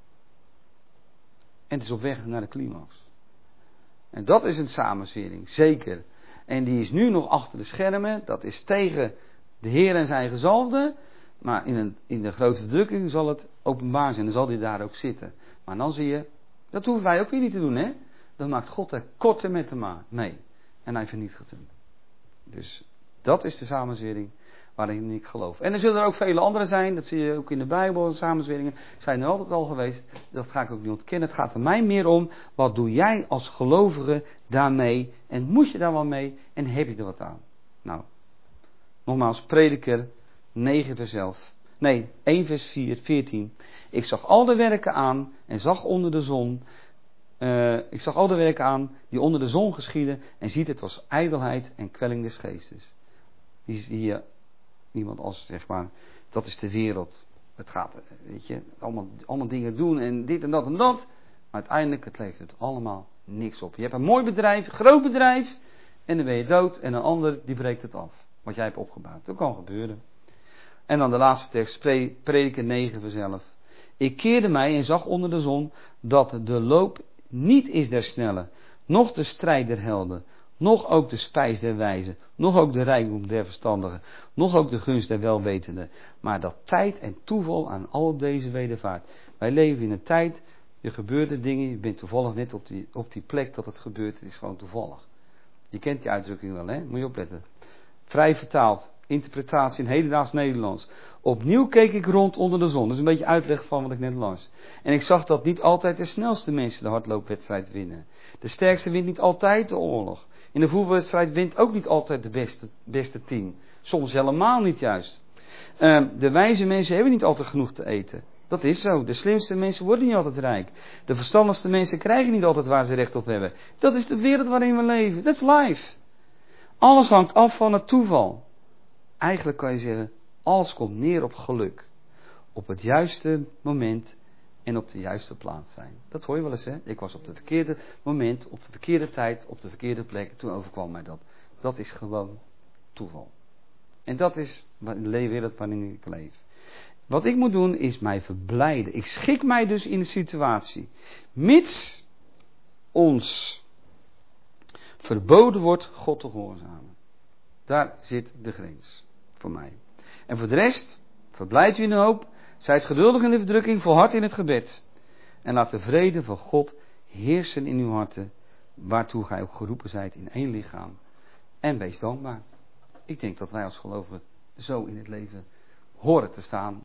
En het is op weg naar de climax. En dat is een samenzwering, zeker. En die is nu nog achter de schermen, dat is tegen de Heer en zijn gezalfde. Maar in, een, in de grote verdrukking zal het openbaar zijn, dan zal hij daar ook zitten. Maar dan zie je, dat hoeven wij ook weer niet te doen, hè. Dan maakt God er korte met hem mee. En hij vernietigt hem. Dus dat is de samenzwering waarin ik geloof. En er zullen er ook vele andere zijn. Dat zie je ook in de Bijbel. Samenzweringen zijn er altijd al geweest. Dat ga ik ook niet ontkennen. Het gaat er mij meer om. Wat doe jij als gelovige daarmee? En moet je daar wel mee? En heb je er wat aan? Nou, nogmaals, Prediker negen vers elf. Nee, één vers vier, veertien. Ik zag al de werken aan en zag onder de zon... Uh, ik zag al de werken aan die onder de zon geschieden en ziet het was ijdelheid en kwelling des geestes. Die zie je niemand als, zeg maar, dat is de wereld. Het gaat, weet je, allemaal, allemaal dingen doen en dit en dat en dat. Maar uiteindelijk, het levert het allemaal niks op. Je hebt een mooi bedrijf, een groot bedrijf en dan ben je dood en een ander die breekt het af. Wat jij hebt opgebouwd. Dat kan gebeuren. En dan de laatste tekst, Prediker negen vers elf. Ik keerde mij en zag onder de zon dat de loop niet is der snelle, noch de strijd der helden, nog ook de spijs der wijzen, nog ook de rijkdom der verstandigen, nog ook de gunst der welwetenden, maar dat tijd en toeval aan al deze wedervaart. Wij leven in een tijd, er gebeuren dingen, je bent toevallig net op die, op die plek dat het gebeurt, het is gewoon toevallig. Je kent die uitdrukking wel, hè? Moet je opletten. Vrij vertaald, interpretatie in hedendaags Nederlands. Opnieuw keek ik rond onder de zon. Dat is een beetje uitleg van wat ik net las. En ik zag dat niet altijd de snelste mensen de hardloopwedstrijd winnen. De sterkste wint niet altijd de oorlog. In de voetbalwedstrijd wint ook niet altijd de beste, beste team. Soms helemaal niet juist. Uh, de wijze mensen hebben niet altijd genoeg te eten. Dat is zo. De slimste mensen worden niet altijd rijk. De verstandigste mensen krijgen niet altijd waar ze recht op hebben. Dat is de wereld waarin we leven. That's life. Alles hangt af van het toeval. Eigenlijk kan je zeggen, alles komt neer op geluk. Op het juiste moment en op de juiste plaats zijn. Dat hoor je wel eens, hè? Ik was op het verkeerde moment, op de verkeerde tijd, op de verkeerde plek. Toen overkwam mij dat. Dat is gewoon toeval. En dat is de wereld waarin ik leef. Wat ik moet doen is mij verblijden. Ik schik mij dus in de situatie. Mits ons verboden wordt God te gehoorzamen. Daar zit de grens voor mij. En voor de rest, verblijd u in de hoop. Zijt geduldig in de verdrukking, volhard in het gebed. En laat de vrede van God heersen in uw harten, waartoe gij ook geroepen zijt in één lichaam. En wees dankbaar. Ik denk dat wij als gelovigen zo in het leven horen te staan